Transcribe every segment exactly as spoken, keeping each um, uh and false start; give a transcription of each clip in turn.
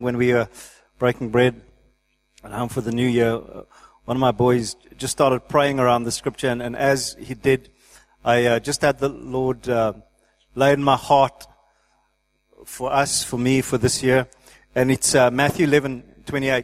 When we were breaking bread at home for the new year, one of my boys just started praying around the scripture, and, and as he did, I uh, just had the Lord uh, lay in my heart for us, for me, for this year, and it's uh, Matthew eleven twenty-eight,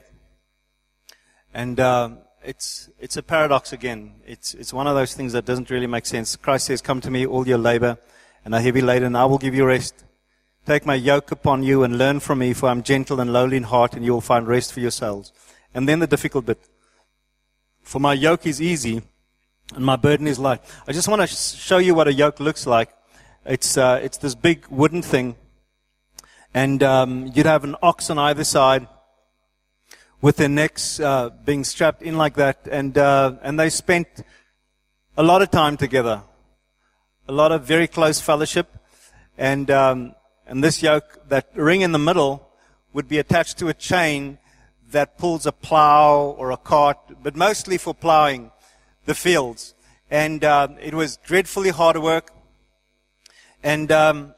and uh, it's it's a paradox again. It's it's one of those things that doesn't really make sense. Christ says, "Come to me, all your labor and are heavy laden, and I will give you rest. Take my yoke upon you and learn from me, for I am gentle and lowly in heart, and you will find rest for yourselves." And then the difficult bit. For my yoke is easy, and my burden is light. I just want to sh- show you what a yoke looks like. It's uh, it's this big wooden thing, and um, you'd have an ox on either side, with their necks uh, being strapped in like that, and uh, and they spent a lot of time together, a lot of very close fellowship, and um, and this yoke, that ring in the middle, would be attached to a chain that pulls a plow or a cart, but mostly for plowing the fields. And uh, it was dreadfully hard work. And, um,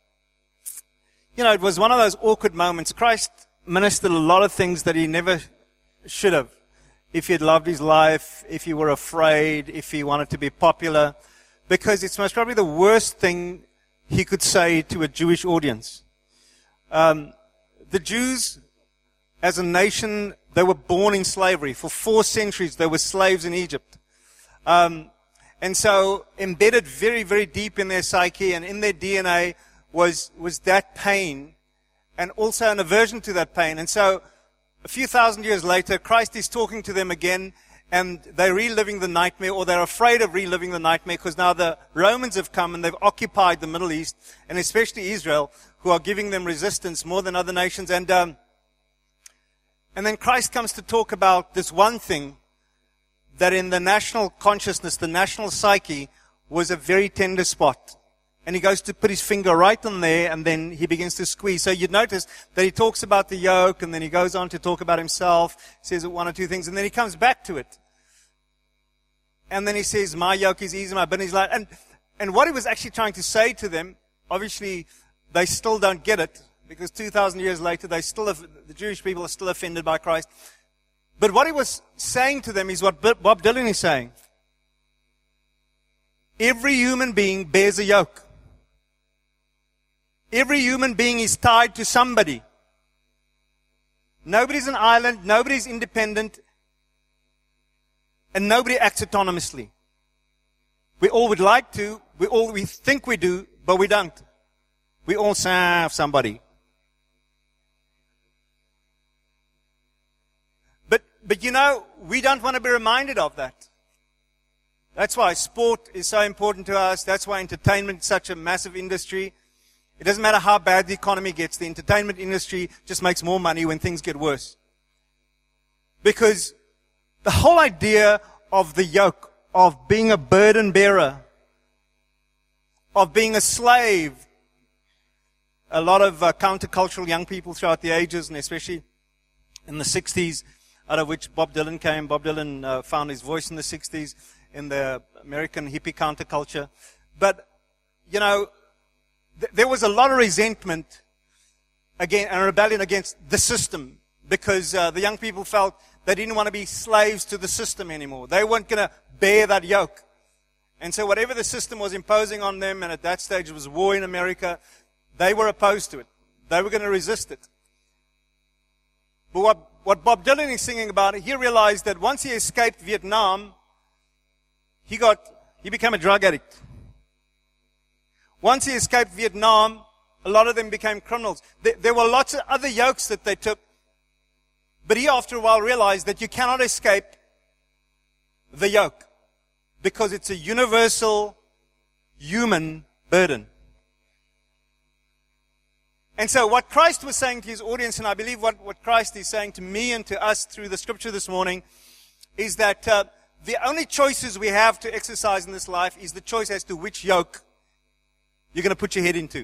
you know, it was one of those awkward moments. Christ ministered a lot of things that he never should have. If he had loved his life, if he were afraid, if he wanted to be popular. Because it's most probably the worst thing he could say to a Jewish audience. Um, the Jews, as a nation, they were born in slavery. For four centuries, they were slaves in Egypt. Um, and so, embedded very, very deep in their psyche and in their D N A was, was that pain, and also an aversion to that pain. And so, a few thousand years later, Christ is talking to them again, and they're reliving the nightmare, or they're afraid of reliving the nightmare, because now the Romans have come and they've occupied the Middle East, and especially Israel, who are giving them resistance more than other nations. And um, and then Christ comes to talk about this one thing that in the national consciousness, the national psyche, was a very tender spot. And he goes to put his finger right on there, and then he begins to squeeze. So you'd notice that he talks about the yoke, and then he goes on to talk about himself, says one or two things, and then he comes back to it. And then he says, my yoke is easy, my burden is light. And, and what he was actually trying to say to them, obviously they still don't get it, because two thousand years later, they still have, the Jewish people are still offended by Christ. But what he was saying to them is what Bob Dylan is saying. Every human being bears a yoke. Every human being is tied to somebody. Nobody's an island, nobody's independent, and nobody acts autonomously. We all would like to, we all we think we do, but we don't. We all serve somebody. But but you know, we don't want to be reminded of that. That's why sport is so important to us. That's why entertainment is such a massive industry. It doesn't matter how bad the economy gets. The entertainment industry just makes more money when things get worse. Because the whole idea of the yoke, of being a burden bearer, of being a slave, a lot of uh, countercultural young people throughout the ages, and especially in the sixties, out of which Bob Dylan came. Bob Dylan uh, found his voice in the sixties in the American hippie counterculture. But, you know, there was a lot of resentment again and rebellion against the system, because uh, the young people felt they didn't want to be slaves to the system anymore. They weren't going to bear that yoke. And so whatever the system was imposing on them, and at that stage it was war in America, they were opposed to it. They were going to resist it. But what, what Bob Dylan is singing about, he realized that once he escaped Vietnam, he got, he became a drug addict. Once he escaped Vietnam, a lot of them became criminals. There, there were lots of other yokes that they took. But he, after a while, realized that you cannot escape the yoke, because it's a universal human burden. And so what Christ was saying to his audience, and I believe what, what Christ is saying to me and to us through the scripture this morning, is that uh, the only choices we have to exercise in this life is the choice as to which yoke you're going to put your head into.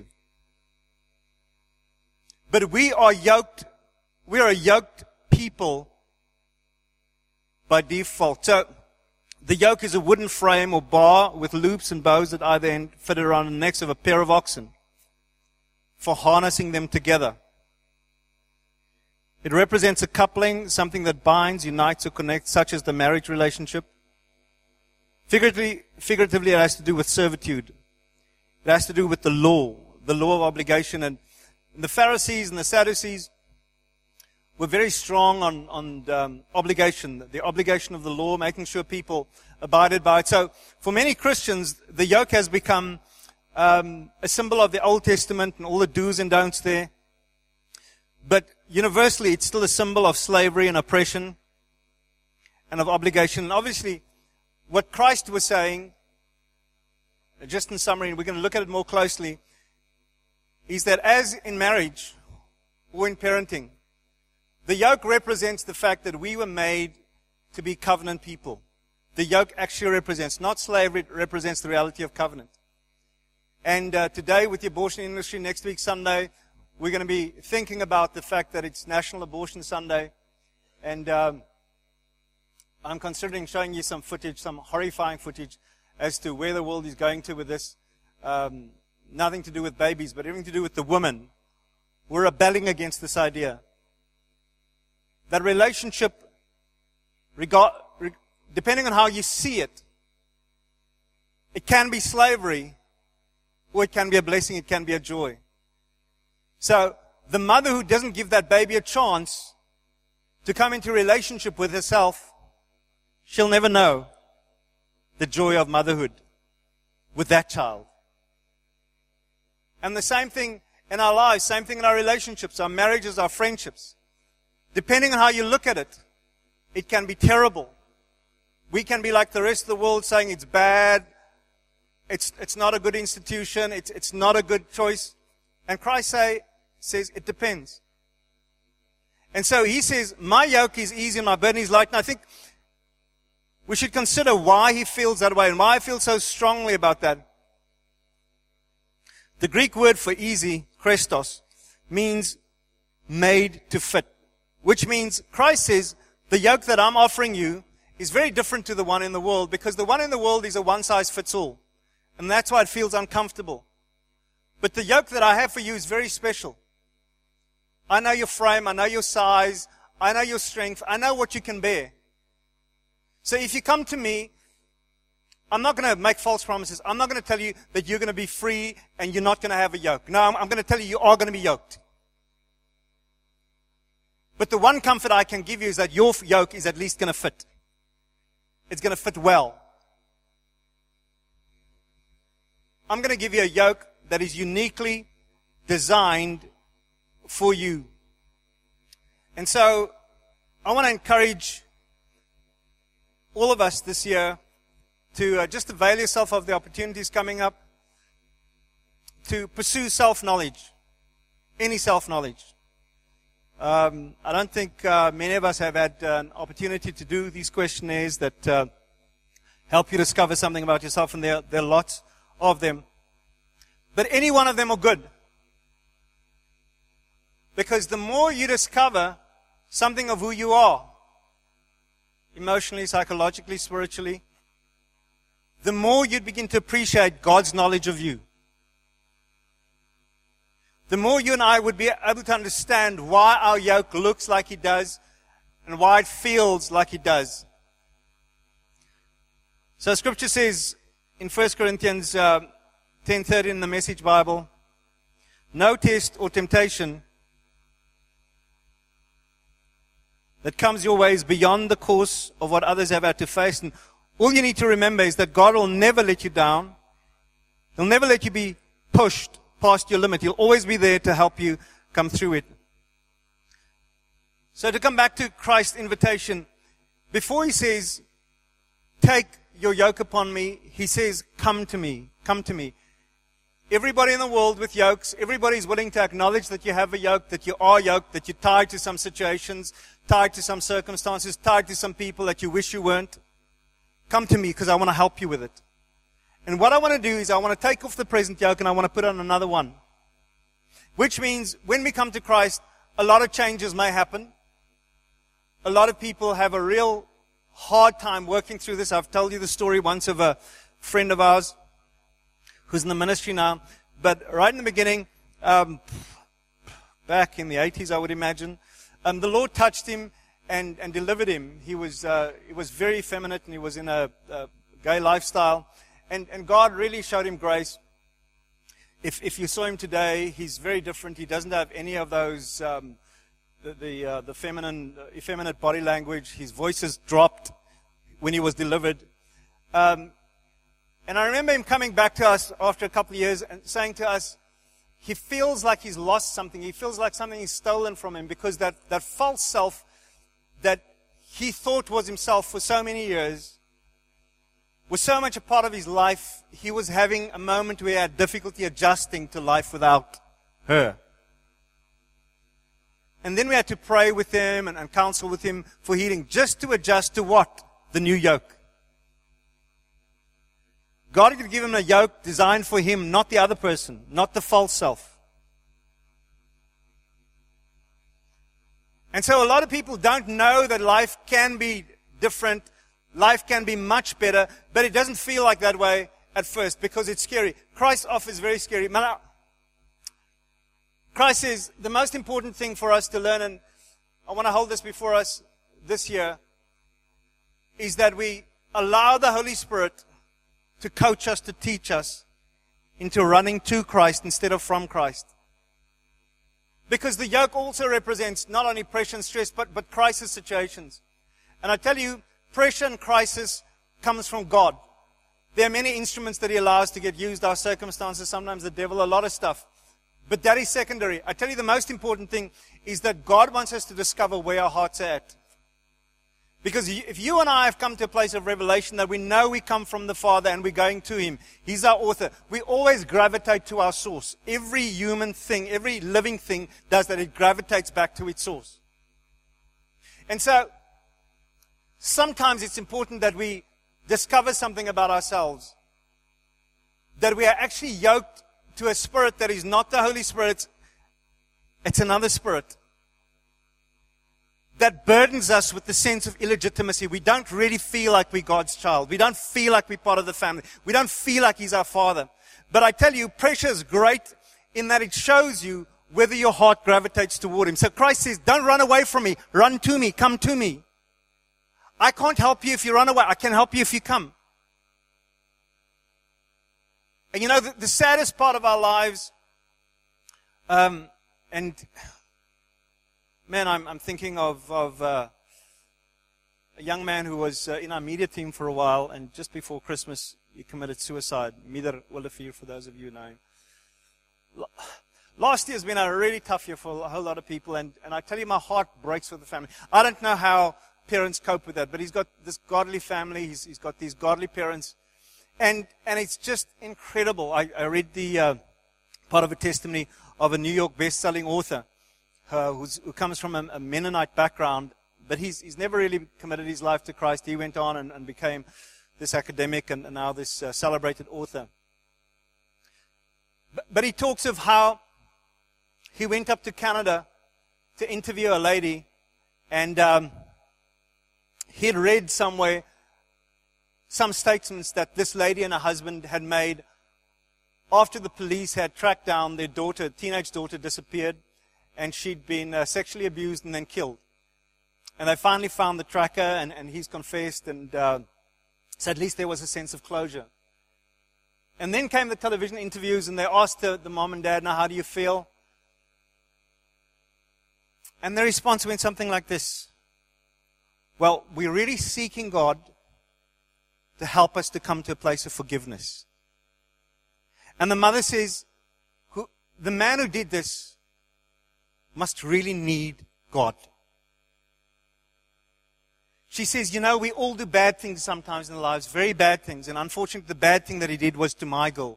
But we are yoked, we are a yoked people by default. So, the yoke is a wooden frame or bar with loops and bows that either end fit around the necks of a pair of oxen for harnessing them together. It represents a coupling, something that binds, unites, or connects, such as the marriage relationship. Figuratively, figuratively, it has to do with servitude. It has to do with the law, the law of obligation. And the Pharisees and the Sadducees were very strong on, on um, obligation, the obligation of the law, making sure people abided by it. So for many Christians, the yoke has become um, a symbol of the Old Testament and all the do's and don'ts there. But universally, it's still a symbol of slavery and oppression and of obligation. And obviously, what Christ was saying, just in summary, and we're going to look at it more closely, is that as in marriage or in parenting, the yoke represents the fact that we were made to be covenant people. The yoke actually represents, not slavery, it represents the reality of covenant. And uh, today, with the abortion industry, next week, Sunday, we're going to be thinking about the fact that it's National Abortion Sunday. And um, I'm considering showing you some footage, some horrifying footage, as to where the world is going to with this. Um, nothing to do with babies, but everything to do with the women. We're rebelling against this idea. That relationship, regard, re, depending on how you see it, it can be slavery, or it can be a blessing, it can be a joy. So, the mother who doesn't give that baby a chance to come into relationship with herself, she'll never know the joy of motherhood with that child. And the same thing in our lives, same thing in our relationships, our marriages, our friendships. Depending on how you look at it, it can be terrible. We can be like the rest of the world saying it's bad, it's it's not a good institution, it's it's not a good choice. And Christ say, says it depends. And so he says, my yoke is easy and my burden is light. And I think we should consider why he feels that way and why I feel so strongly about that. The Greek word for easy, Christos, means made to fit. Which means Christ says, the yoke that I'm offering you is very different to the one in the world, because the one in the world is a one-size-fits-all. And that's why it feels uncomfortable. But the yoke that I have for you is very special. I know your frame, I know your size, I know your strength, I know what you can bear. So if you come to me, I'm not going to make false promises. I'm not going to tell you that you're going to be free and you're not going to have a yoke. No, I'm, I'm going to tell you you are going to be yoked. But the one comfort I can give you is that your yoke is at least going to fit. It's going to fit well. I'm going to give you a yoke that is uniquely designed for you. And so, I want to encourage all of us this year to uh, just avail yourself of the opportunities coming up to pursue self-knowledge, any self-knowledge. Um, I don't think uh, many of us have had uh, an opportunity to do these questionnaires that uh, help you discover something about yourself, and there, there are lots of them. But any one of them are good. Because the more you discover something of who you are, emotionally, psychologically, spiritually, the more you begin to appreciate God's knowledge of you. The more you and I would be able to understand why our yoke looks like it does and why it feels like it does. So Scripture says in First Corinthians uh, ten thirty in the Message Bible, no test or temptation that comes your way is beyond the course of what others have had to face. And all you need to remember is that God will never let you down. He'll never let you be pushed past your limit. He'll always be there to help you come through it. So to come back to Christ's invitation, before he says, take your yoke upon me, he says, come to me, come to me. Everybody in the world with yokes, everybody is willing to acknowledge that you have a yoke, that you are yoked, that you're tied to some situations, tied to some circumstances, tied to some people that you wish you weren't. Come to me because I want to help you with it. And what I want to do is I want to take off the present yoke and I want to put on another one. Which means when we come to Christ, a lot of changes may happen. A lot of people have a real hard time working through this. I've told you the story once of a friend of ours who's in the ministry now. But right in the beginning, um, back in the eighties, I would imagine, um, the Lord touched him and, and delivered him. He was, uh, he was very effeminate, and he was in a, a gay lifestyle. And, and God really showed him grace. If, if you saw him today, he's very different. He doesn't have any of those, um, the, the, uh, the feminine, uh, effeminate body language. His voice has dropped when he was delivered. Um, and I remember him coming back to us after a couple of years and saying to us, he feels like he's lost something. He feels like something is stolen from him, because that, that false self that he thought was himself for so many years was so much a part of his life. He was having a moment where he had difficulty adjusting to life without her. And then we had to pray with him and, and counsel with him for healing, just to adjust to what? The new yoke. God could give him a yoke designed for him, not the other person, not the false self. And so a lot of people don't know that life can be different, life can be much better, but it doesn't feel like that way at first because it's scary. Christ's offer is very scary. Christ says the most important thing for us to learn, and I want to hold this before us this year, is that we allow the Holy Spirit to coach us, to teach us into running to Christ instead of from Christ. Because the yoke also represents not only pressure and stress, but, but crisis situations. And I tell you, pressure and crisis comes from God. There are many instruments that He allows to get used, our circumstances, sometimes the devil, a lot of stuff. But that is secondary. I tell you, the most important thing is that God wants us to discover where our hearts are at. Because if you and I have come to a place of revelation that we know we come from the Father and we're going to Him, He's our author, we always gravitate to our source. Every human thing, every living thing does that. It gravitates back to its source. And so, sometimes it's important that we discover something about ourselves. That we are actually yoked to a spirit that is not the Holy Spirit. It's another spirit that burdens us with the sense of illegitimacy. We don't really feel like we're God's child. We don't feel like we're part of the family. We don't feel like He's our Father. But I tell you, pressure is great in that it shows you whether your heart gravitates toward Him. So Christ says, don't run away from me. Run to me. Come to me. I can't help you if you run away. I can help you if you come. And you know, the, the saddest part of our lives, um, and man, I'm, I'm thinking of, of uh, a young man who was uh, in our media team for a while, and just before Christmas, he committed suicide. Mider Willefeer, for those of you who know him. Last year has been a really tough year for a whole lot of people, and, and I tell you, my heart breaks for the family. I don't know how parents cope with that, but he's got this godly family, he's, he's got these godly parents, and and it's just incredible. I, I read the uh, part of a testimony of a New York best-selling author uh, who's, who comes from a, a Mennonite background, but he's he's never really committed his life to Christ. He went on and, and became this academic and, and now this uh, celebrated author. But, but he talks of how he went up to Canada to interview a lady, and um, he had read somewhere some statements that this lady and her husband had made after the police had tracked down their daughter, teenage daughter, disappeared, and she'd been uh, sexually abused and then killed. And they finally found the tracker, and, and he's confessed, and uh, so at least there was a sense of closure. And then came the television interviews, and they asked the, the mom and dad, now, how do you feel? And their response went something like this: well, we're really seeking God to help us to come to a place of forgiveness. And the mother says, who, the man who did this must really need God. She says, you know, we all do bad things sometimes in our lives, very bad things. And unfortunately, the bad thing that he did was to my girl.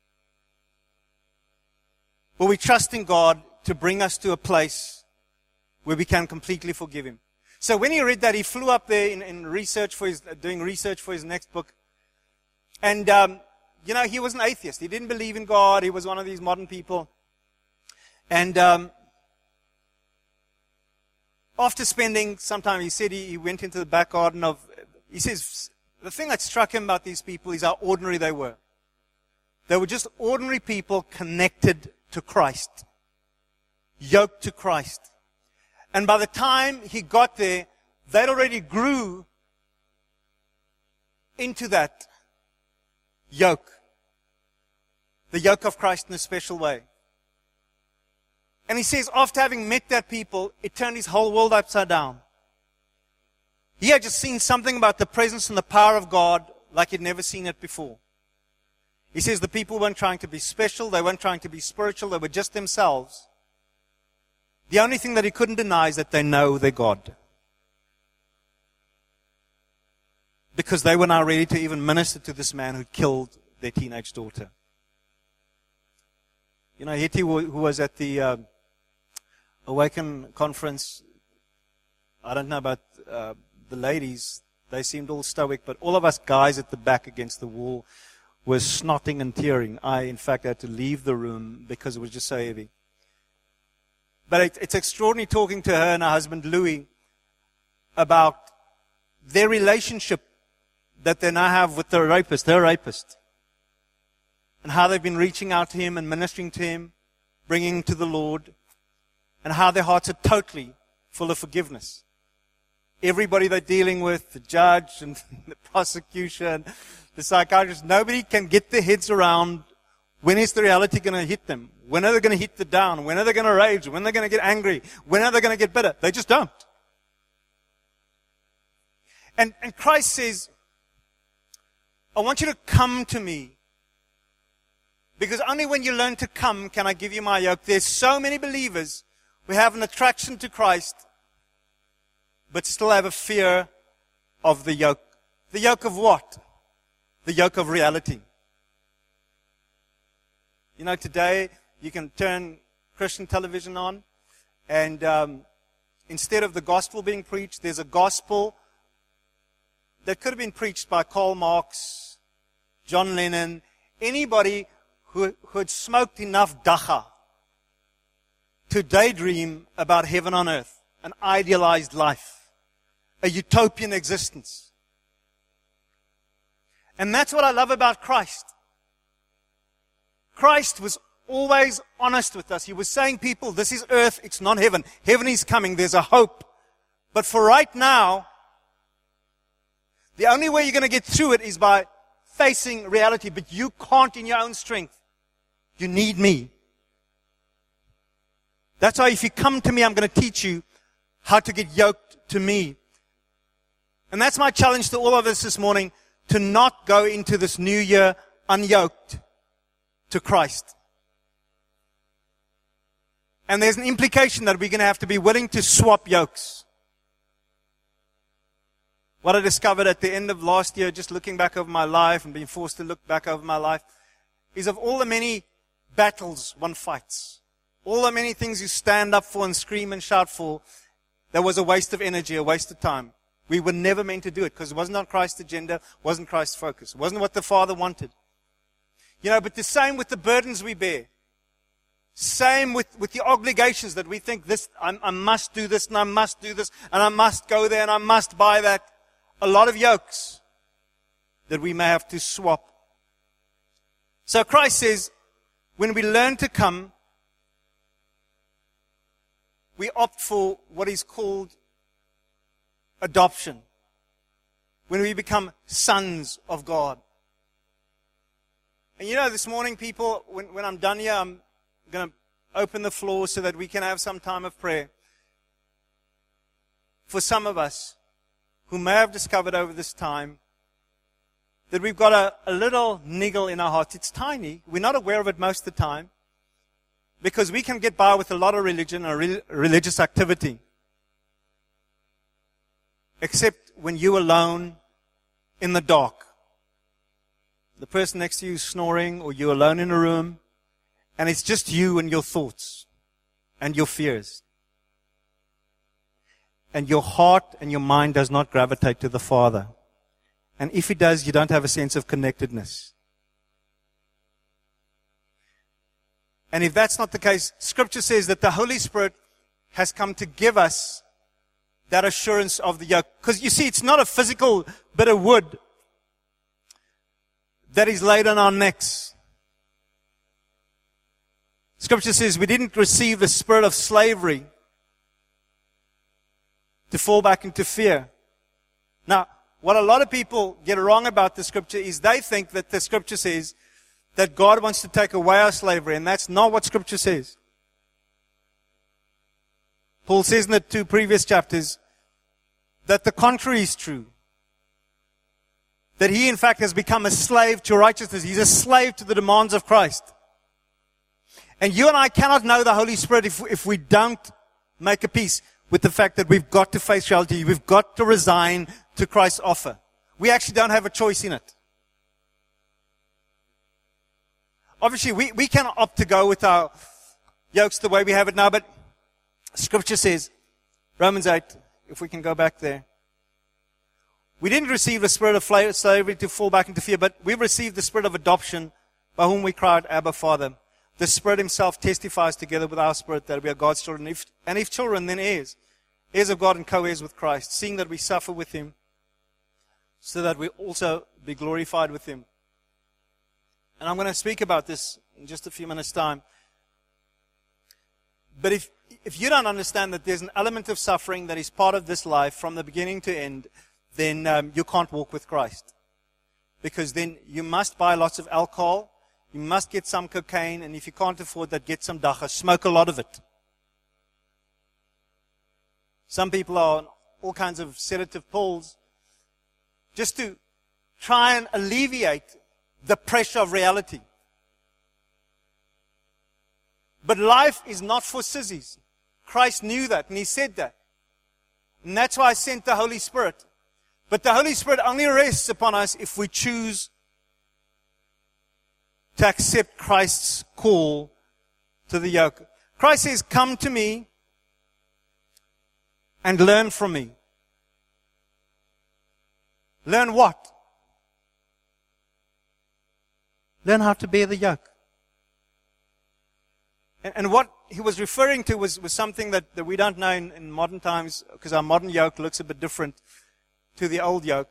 But we trust in God to bring us to a place where we can completely forgive him. So when he read that, he flew up there in, in research for his, uh, doing research for his next book. And, um, you know, he was an atheist. He didn't believe in God. He was one of these modern people. And um, after spending some time, he said he, he went into the back garden of, he says, the thing that struck him about these people is how ordinary they were. They were just ordinary people connected to Christ, yoked to Christ. And by the time he got there, they'd already grew into that yoke. The yoke of Christ in a special way. And he says, after having met that people, it turned his whole world upside down. He had just seen something about the presence and the power of God like he'd never seen it before. He says the people weren't trying to be special, they weren't trying to be spiritual, they were just themselves. The only thing that he couldn't deny is that they know their God. Because they were now ready to even minister to this man who killed their teenage daughter. You know, Hetty, who was at the uh, Awaken conference, I don't know about uh, the ladies, they seemed all stoic, but all of us guys at the back against the wall were snotting and tearing. I, in fact, had to leave the room because it was just so heavy. But it, it's extraordinary talking to her and her husband, Louis, about their relationship that they now have with the rapist, their rapist. And how they've been reaching out to him and ministering to him, bringing him to the Lord, and how their hearts are totally full of forgiveness. Everybody they're dealing with, the judge and the prosecution, the psychiatrist, nobody can get their heads around when is the reality going to hit them? When are they going to hit the down? When are they going to rage? When are they going to get angry? When are they going to get bitter? They just don't. And, and Christ says, I want you to come to me. Because only when you learn to come can I give you my yoke. There's so many believers who have an attraction to Christ, but still have a fear of the yoke. The yoke of what? The yoke of reality. You know, today you can turn Christian television on, and um, instead of the gospel being preached, there's a gospel that could have been preached by Karl Marx, John Lennon, anybody who, who had smoked enough dacha to daydream about heaven on earth, an idealized life, a utopian existence. And that's what I love about Christ. Christ was always honest with us. He was saying, people, this is earth, it's not heaven. Heaven is coming, there's a hope. But for right now, the only way you're going to get through it is by facing reality. But you can't in your own strength. You need me. That's why if you come to me, I'm going to teach you how to get yoked to me. And that's my challenge to all of us this morning, to not go into this new year unyoked to Christ. And there's an implication that we're going to have to be willing to swap yokes. What I discovered at the end of last year, just looking back over my life and being forced to look back over my life, is of all the many battles one fights, all the many things you stand up for and scream and shout for, that was a waste of energy, a waste of time. We were never meant to do it because it wasn't on Christ's agenda, wasn't Christ's focus. It wasn't what the Father wanted. You know, but the same with the burdens we bear. Same with, with the obligations that we think this, I, I must do this and I must do this and I must go there and I must buy that. A lot of yokes that we may have to swap. So Christ says, when we learn to come, we opt for what is called adoption. When we become sons of God. And you know, this morning, people, when, when I'm done here, I'm going to open the floor so that we can have some time of prayer. For some of us, who may have discovered over this time that we've got a, a little niggle in our hearts. It's tiny. We're not aware of it most of the time because we can get by with a lot of religion or re- religious activity. Except when you're alone in the dark. The person next to you is snoring, or you're alone in a room and it's just you and your thoughts and your fears. And your heart and your mind does not gravitate to the Father. And if it does, you don't have a sense of connectedness. And if that's not the case, Scripture says that the Holy Spirit has come to give us that assurance of the yoke. Because you see, it's not a physical bit of wood that is laid on our necks. Scripture says we didn't receive the spirit of slavery to fall back into fear. Now, what a lot of people get wrong about the scripture is they think that the scripture says that God wants to take away our slavery, and that's not what scripture says. Paul says in the two previous chapters that the contrary is true. That he, in fact, has become a slave to righteousness. He's a slave to the demands of Christ. And you and I cannot know the Holy Spirit if, if we don't make a peace with the fact that we've got to face reality. We've got to resign to Christ's offer. We actually don't have a choice in it. Obviously, we, we cannot opt to go with our yokes the way we have it now, but Scripture says, Romans eight, if we can go back there, we didn't receive the spirit of slavery to fall back into fear, but we received the spirit of adoption by whom we cried, Abba, Father. The Spirit himself testifies together with our spirit that we are God's children. If, and if children, then heirs. Heirs of God and co-heirs with Christ, seeing that we suffer with him, so that we also be glorified with him. And I'm going to speak about this in just a few minutes' time. But if, if you don't understand that there's an element of suffering that is part of this life from the beginning to end, then um, you can't walk with Christ. Because then you must buy lots of alcohol, you must get some cocaine, and if you can't afford that, get some dacha. Smoke a lot of it. Some people are on all kinds of sedative pills just to try and alleviate the pressure of reality. But life is not for sissies. Christ knew that, and he said that. And that's why I sent the Holy Spirit. But the Holy Spirit only rests upon us if we choose to accept Christ's call to the yoke. Christ says, come to me and learn from me. Learn what? Learn how to bear the yoke. And, and what he was referring to was, was something that, that we don't know in, in modern times, because our modern yoke looks a bit different to the old yoke.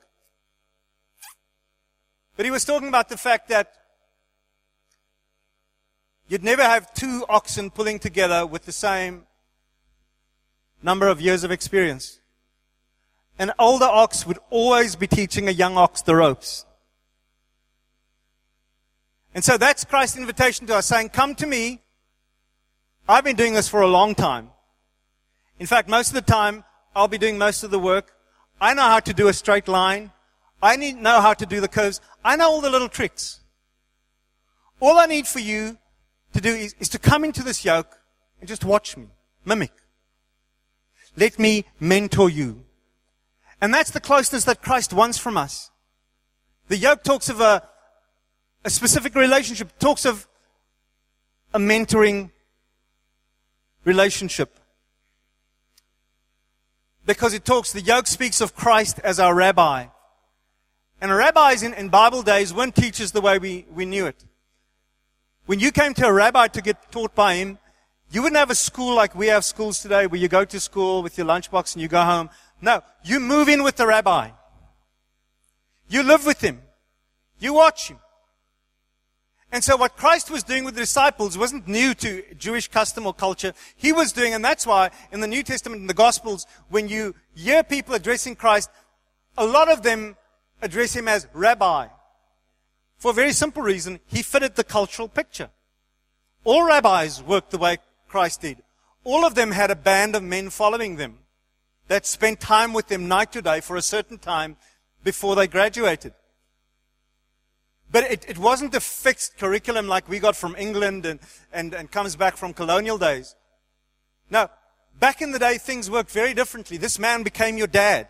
But he was talking about the fact that you'd never have two oxen pulling together with the same number of years of experience. An older ox would always be teaching a young ox the ropes. And so that's Christ's invitation to us, saying, come to me. I've been doing this for a long time. In fact, most of the time, I'll be doing most of the work. I know how to do a straight line. I need know how to do the curves. I know all the little tricks. All I need for you to do is, is to come into this yoke and just watch me, mimic. Let me mentor you. And that's the closeness that Christ wants from us. The yoke talks of a, a specific relationship, it talks of a mentoring relationship. Because it talks, the yoke speaks of Christ as our rabbi. And rabbis in, in Bible days weren't teachers the way we, we knew it. When you came to a rabbi to get taught by him, you wouldn't have a school like we have schools today where you go to school with your lunchbox and you go home. No, you move in with the rabbi. You live with him. You watch him. And so what Christ was doing with the disciples wasn't new to Jewish custom or culture. He was doing, and that's why in the New Testament, in the Gospels, when you hear people addressing Christ, a lot of them address him as rabbi. For a very simple reason, he fitted the cultural picture. All rabbis worked the way Christ did. All of them had a band of men following them that spent time with them night to day for a certain time before they graduated. But it, it wasn't a fixed curriculum like we got from England and, and, and comes back from colonial days. No, back in the day, things worked very differently. This man became your dad.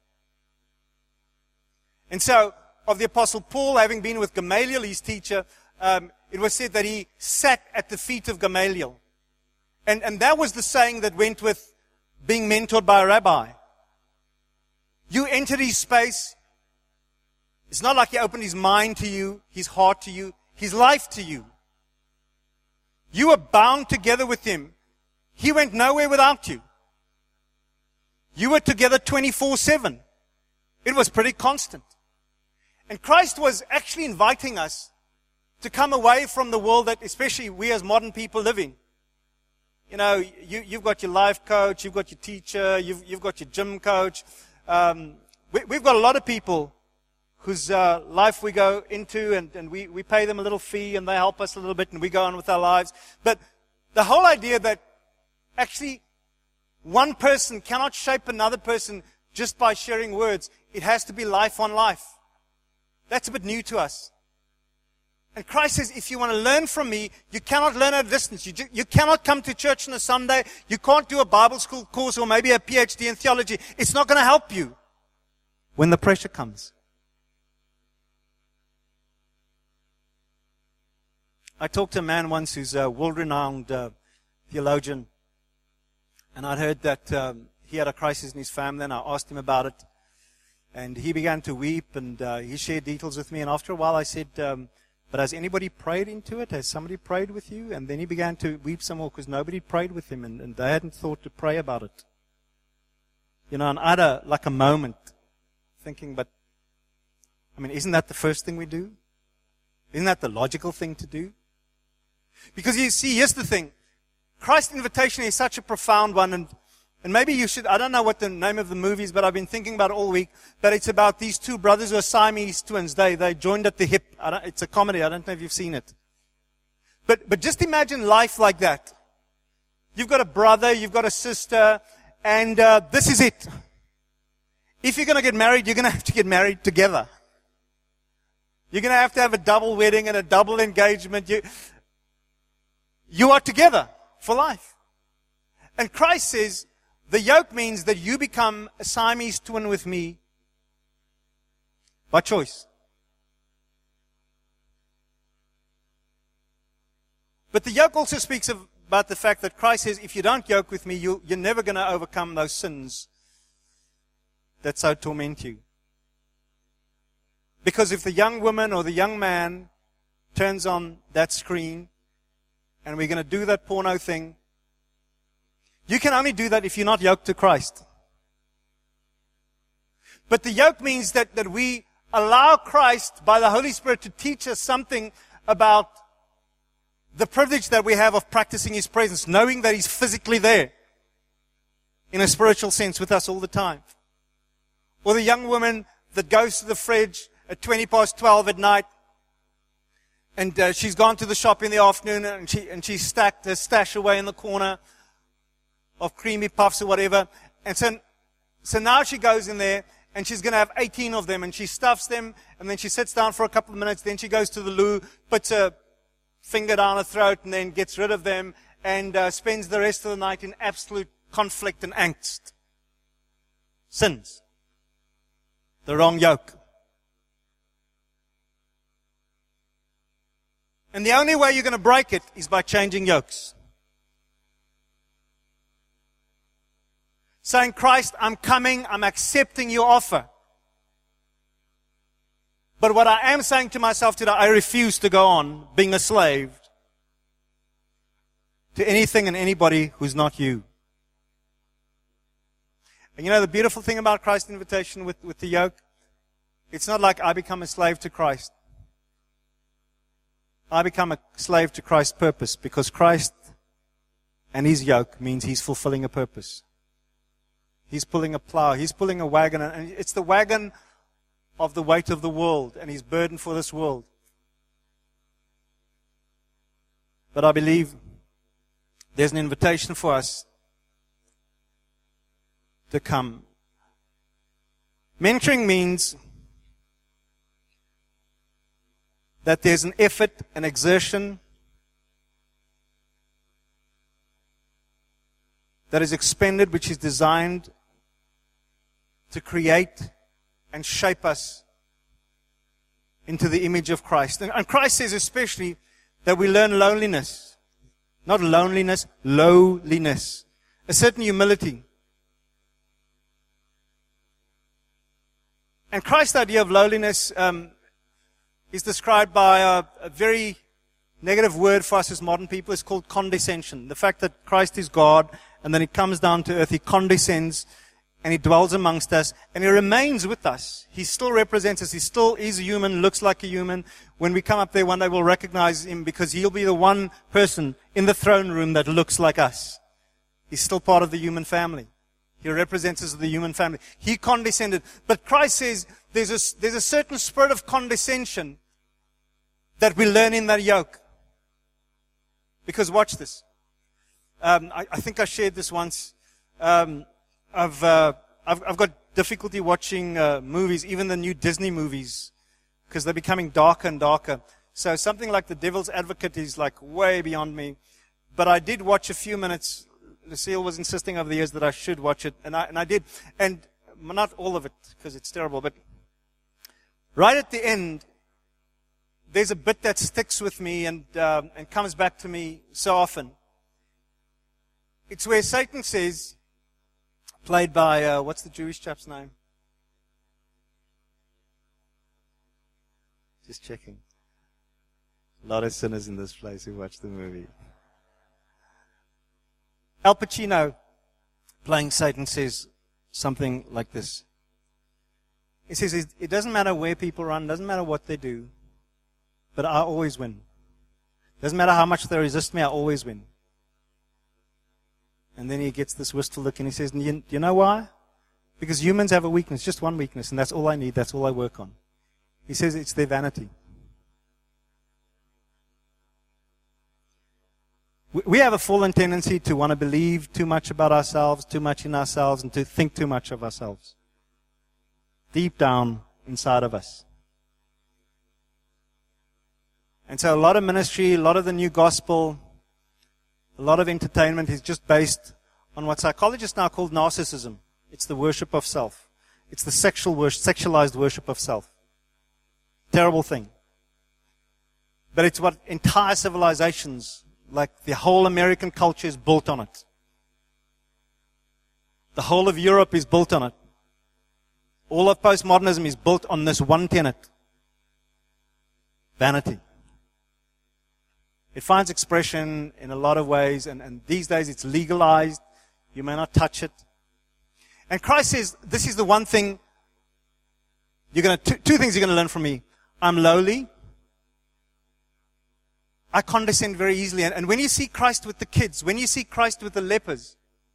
And so, of the Apostle Paul, having been with Gamaliel, his teacher, um, it was said that he sat at the feet of Gamaliel. And, and that was the saying that went with being mentored by a rabbi. You entered his space. It's not like he opened his mind to you, his heart to you, his life to you. You were bound together with him. He went nowhere without you. You were together twenty-four seven. It was pretty constant. And Christ was actually inviting us to come away from the world that especially we as modern people live in. you know, you, you've got your life coach, you've got your teacher, you've, you've got your gym coach. Um, we, we've got a lot of people whose uh, life we go into, and, and we, we pay them a little fee, and they help us a little bit, and we go on with our lives. But the whole idea that actually one person cannot shape another person just by sharing words, it has to be life on life. That's a bit new to us. And Christ says, if you want to learn from me, you cannot learn at a distance. You, you cannot come to church on a Sunday. You can't do a Bible school course or maybe a P H D in theology. It's not going to help you when the pressure comes. I talked to a man once who's a world-renowned uh, theologian, and I'd heard that um, he had a crisis in his family, and I asked him about it. And he began to weep, and uh, he shared details with me. And after a while I said, um, but has anybody prayed into it? Has somebody prayed with you? And then he began to weep some more because nobody prayed with him, and, and they hadn't thought to pray about it. You know, and I had a, like a moment thinking, but, I mean, isn't that the first thing we do? Isn't that the logical thing to do? Because you see, here's the thing. Christ's invitation is such a profound one, and And maybe you should, I don't know what the name of the movie is, but I've been thinking about it all week, that it's about these two brothers who are Siamese twins. They, they joined at the hip. I don't, it's a comedy. I don't know if you've seen it. But, but just imagine life like that. You've got a brother, you've got a sister, and uh, this is it. If you're going to get married, you're going to have to get married together. You're going to have to have a double wedding and a double engagement. You, you are together for life. And Christ says, the yoke means that you become a Siamese twin with me by choice. But the yoke also speaks of, about the fact that Christ says, if you don't yoke with me, you, you're never going to overcome those sins that so torment you. Because if the young woman or the young man turns on that screen and we're going to do that porno thing, you can only do that if you're not yoked to Christ. But the yoke means that, that we allow Christ by the Holy Spirit to teach us something about the privilege that we have of practicing His presence, knowing that He's physically there in a spiritual sense with us all the time. Or the young woman that goes to the fridge at twenty past twelve at night, and uh, she's gone to the shop in the afternoon, and she and she's stacked her stash away in the corner of creamy puffs or whatever. And so, so now she goes in there, and she's going to have eighteen of them, and she stuffs them, and then she sits down for a couple of minutes, then she goes to the loo, puts her finger down her throat, and then gets rid of them, and uh, spends the rest of the night in absolute conflict and angst. Sins. The wrong yoke. And the only way you're going to break it is by changing yokes. Saying, Christ, I'm coming, I'm accepting your offer. But what I am saying to myself today, I refuse to go on being a slave to anything and anybody who's not you. And you know the beautiful thing about Christ's invitation with, with the yoke? It's not like I become a slave to Christ. I become a slave to Christ's purpose, because Christ and His yoke means He's fulfilling a purpose. He's pulling a plow. He's pulling a wagon. And it's the wagon of the weight of the world and His burden for this world. But I believe there's an invitation for us to come. Mentoring means that there's an effort, an exertion that is expended, which is designed to create and shape us into the image of Christ. And Christ says especially that we learn loneliness. Not loneliness, lowliness. A certain humility. And Christ's idea of lowliness um, is described by a, a very negative word for us as modern people. It's called condescension. The fact that Christ is God, and then He comes down to earth, He condescends, and He dwells amongst us, and He remains with us. He still represents us. He still is a human, looks like a human. When we come up there one day, we'll recognize Him, because He'll be the one person in the throne room that looks like us. He's still part of the human family. He represents us as the human family. He condescended. But Christ says there's a, there's a certain spirit of condescension that we learn in that yoke. Because watch this. Um, I, I think I shared this once. Um, I've, uh, I've, I've got difficulty watching uh, movies, even the new Disney movies, because they're becoming darker and darker. So something like The Devil's Advocate is like way beyond me. But I did watch a few minutes. Lucille was insisting over the years that I should watch it, and I, and I did. And not all of it, because it's terrible, but right at the end, there's a bit that sticks with me and, um, and comes back to me so often. It's where Satan says, played by, uh, what's the Jewish chap's name? Just checking. A lot of sinners in this place who watch the movie. Al Pacino, playing Satan, says something like this. He says, it doesn't matter where people run, doesn't matter what they do, but I always win. Doesn't matter how much they resist me, I always win. And then he gets this wistful look and he says, do you, do you know why? Because humans have a weakness, just one weakness, and that's all I need, that's all I work on. He says it's their vanity. We have a fallen tendency to want to believe too much about ourselves, too much in ourselves, and to think too much of ourselves. Deep down inside of us. And so a lot of ministry, a lot of the new gospel, a lot of entertainment is just based on what psychologists now call narcissism. It's the worship of self. It's the sexual worship, sexualized worship of self. Terrible thing. But it's what entire civilizations, like the whole American culture, is built on it. The whole of Europe is built on it. All of postmodernism is built on this one tenet. Vanity. It finds expression in a lot of ways, and, and these days it's legalized. You may not touch it. And Christ says, this is the one thing, you're going to, two, two things you're going to learn from me. I'm lowly. I condescend very easily. And, and when you see Christ with the kids, when you see Christ with the lepers,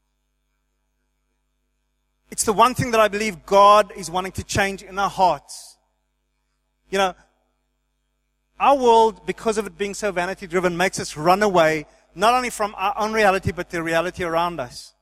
it's the one thing that I believe God is wanting to change in our hearts. You know, our world, because of it being so vanity-driven, makes us run away, not only from our own reality, but the reality around us.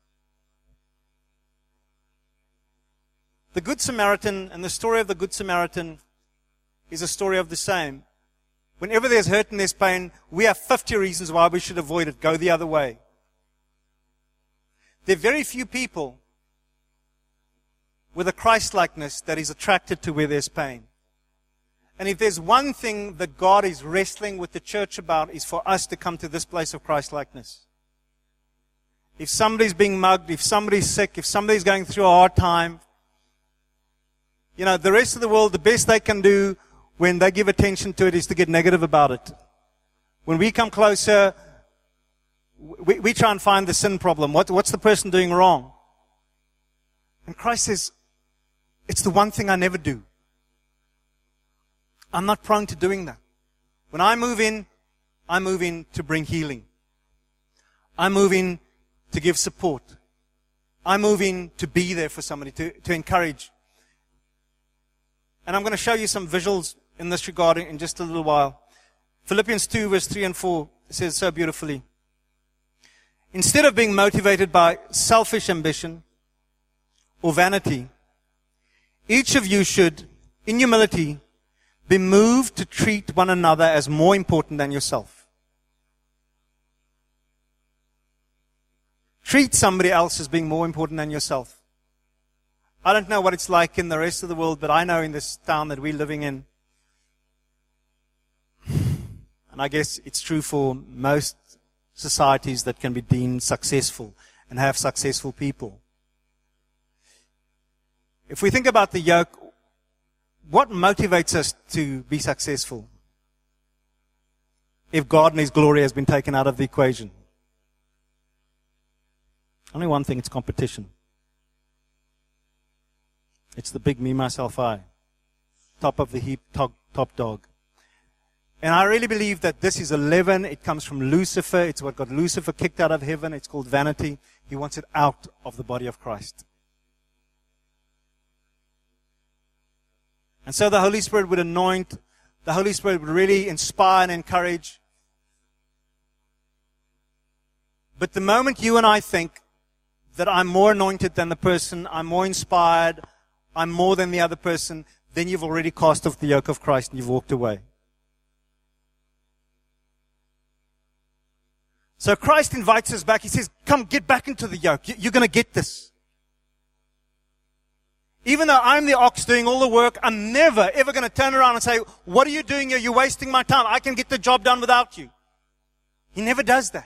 The Good Samaritan and the story of the Good Samaritan is a story of the same. Whenever there's hurt and there's pain, we have fifty reasons why we should avoid it. Go the other way. There are very few people with a Christ-likeness that is attracted to where there's pain. And if there's one thing that God is wrestling with the church about, is for us to come to this place of Christ-likeness. If somebody's being mugged, if somebody's sick, if somebody's going through a hard time, you know, the rest of the world, the best they can do when they give attention to it is to get negative about it. When we come closer, we, we try and find the sin problem. What, what's the person doing wrong? And Christ says, it's the one thing I never do. I'm not prone to doing that. When I move in, I move in to bring healing. I move in to give support. I move in to be there for somebody, to, to encourage. And I'm going to show you some visuals in this regard in just a little while. Philippians two, verse three and four says so beautifully. Instead of being motivated by selfish ambition or vanity, each of you should, in humility, be moved to treat one another as more important than yourself. Treat somebody else as being more important than yourself. I don't know what it's like in the rest of the world, but I know in this town that we're living in, and I guess it's true for most societies that can be deemed successful and have successful people. If we think about the yoke, what motivates us to be successful if God and His glory has been taken out of the equation? Only one thing, it's competition. It's the big me, myself, I. Top of the heap, top, top dog. And I really believe that this is a leaven. It comes from Lucifer. It's what got Lucifer kicked out of heaven. It's called vanity. He wants it out of the body of Christ. And so the Holy Spirit would anoint. The Holy Spirit would really inspire and encourage. But the moment you and I think that I'm more anointed than the person, I'm more inspired, I'm more than the other person, then you've already cast off the yoke of Christ and you've walked away. So Christ invites us back. He says, come, get back into the yoke. You're going to get this. Even though I'm the ox doing all the work, I'm never, ever going to turn around and say, what are you doing here? You're wasting my time. I can get the job done without you. He never does that.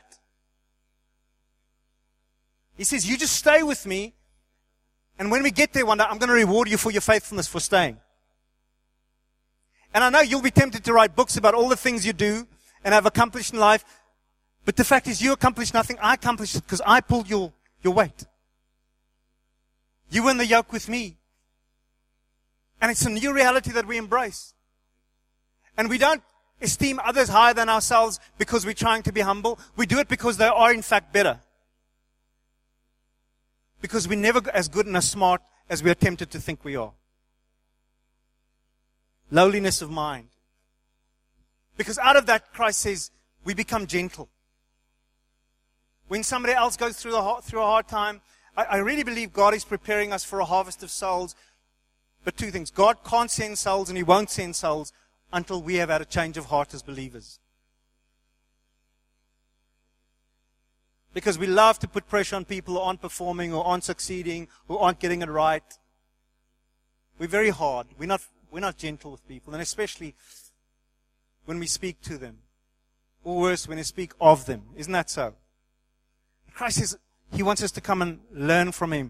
He says, you just stay with me. And when we get there one day, I'm going to reward you for your faithfulness for staying. And I know you'll be tempted to write books about all the things you do and have accomplished in life. But the fact is, you accomplished nothing. I accomplished it because I pulled your, your weight. You were in the yoke with me. And it's a new reality that we embrace. And we don't esteem others higher than ourselves because we're trying to be humble. We do it because they are in fact better. Because we're never as good and as smart as we are tempted to think we are. Lowliness of mind. Because out of that, Christ says, we become gentle. When somebody else goes through, the, through a hard time, I, I really believe God is preparing us for a harvest of souls. But two things. God can't send souls and He won't send souls until we have had a change of heart as believers. Because we love to put pressure on people who aren't performing, or aren't succeeding, who aren't getting it right. We're very hard. We're not, we're not gentle with people. And especially when we speak to them. Or worse, when we speak of them. Isn't that so? Christ says He wants us to come and learn from Him.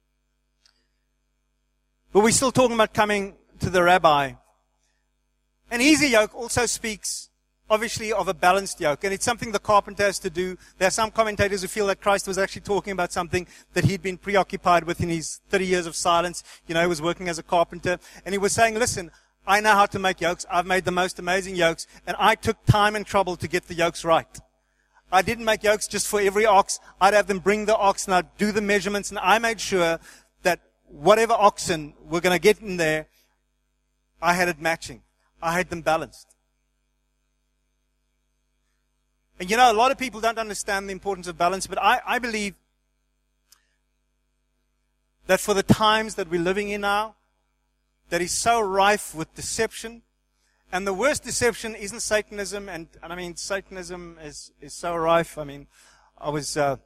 But we're still talking about coming to the rabbi. An easy yoke also speaks, obviously, of a balanced yoke. And it's something the carpenter has to do. There are some commentators who feel that Christ was actually talking about something that He'd been preoccupied with in His thirty years of silence. You know, He was working as a carpenter. And He was saying, listen, I know how to make yokes. I've made the most amazing yokes. And I took time and trouble to get the yokes right. I didn't make yokes just for every ox. I'd have them bring the ox and I'd do the measurements. And I made sure that whatever oxen were going to get in there, I had it matching. I had them balanced. And you know, a lot of people don't understand the importance of balance, but I, I believe that for the times that we're living in now, that is so rife with deception. And the worst deception isn't Satanism, and, and I mean, Satanism is, is so rife. I mean, I was uh,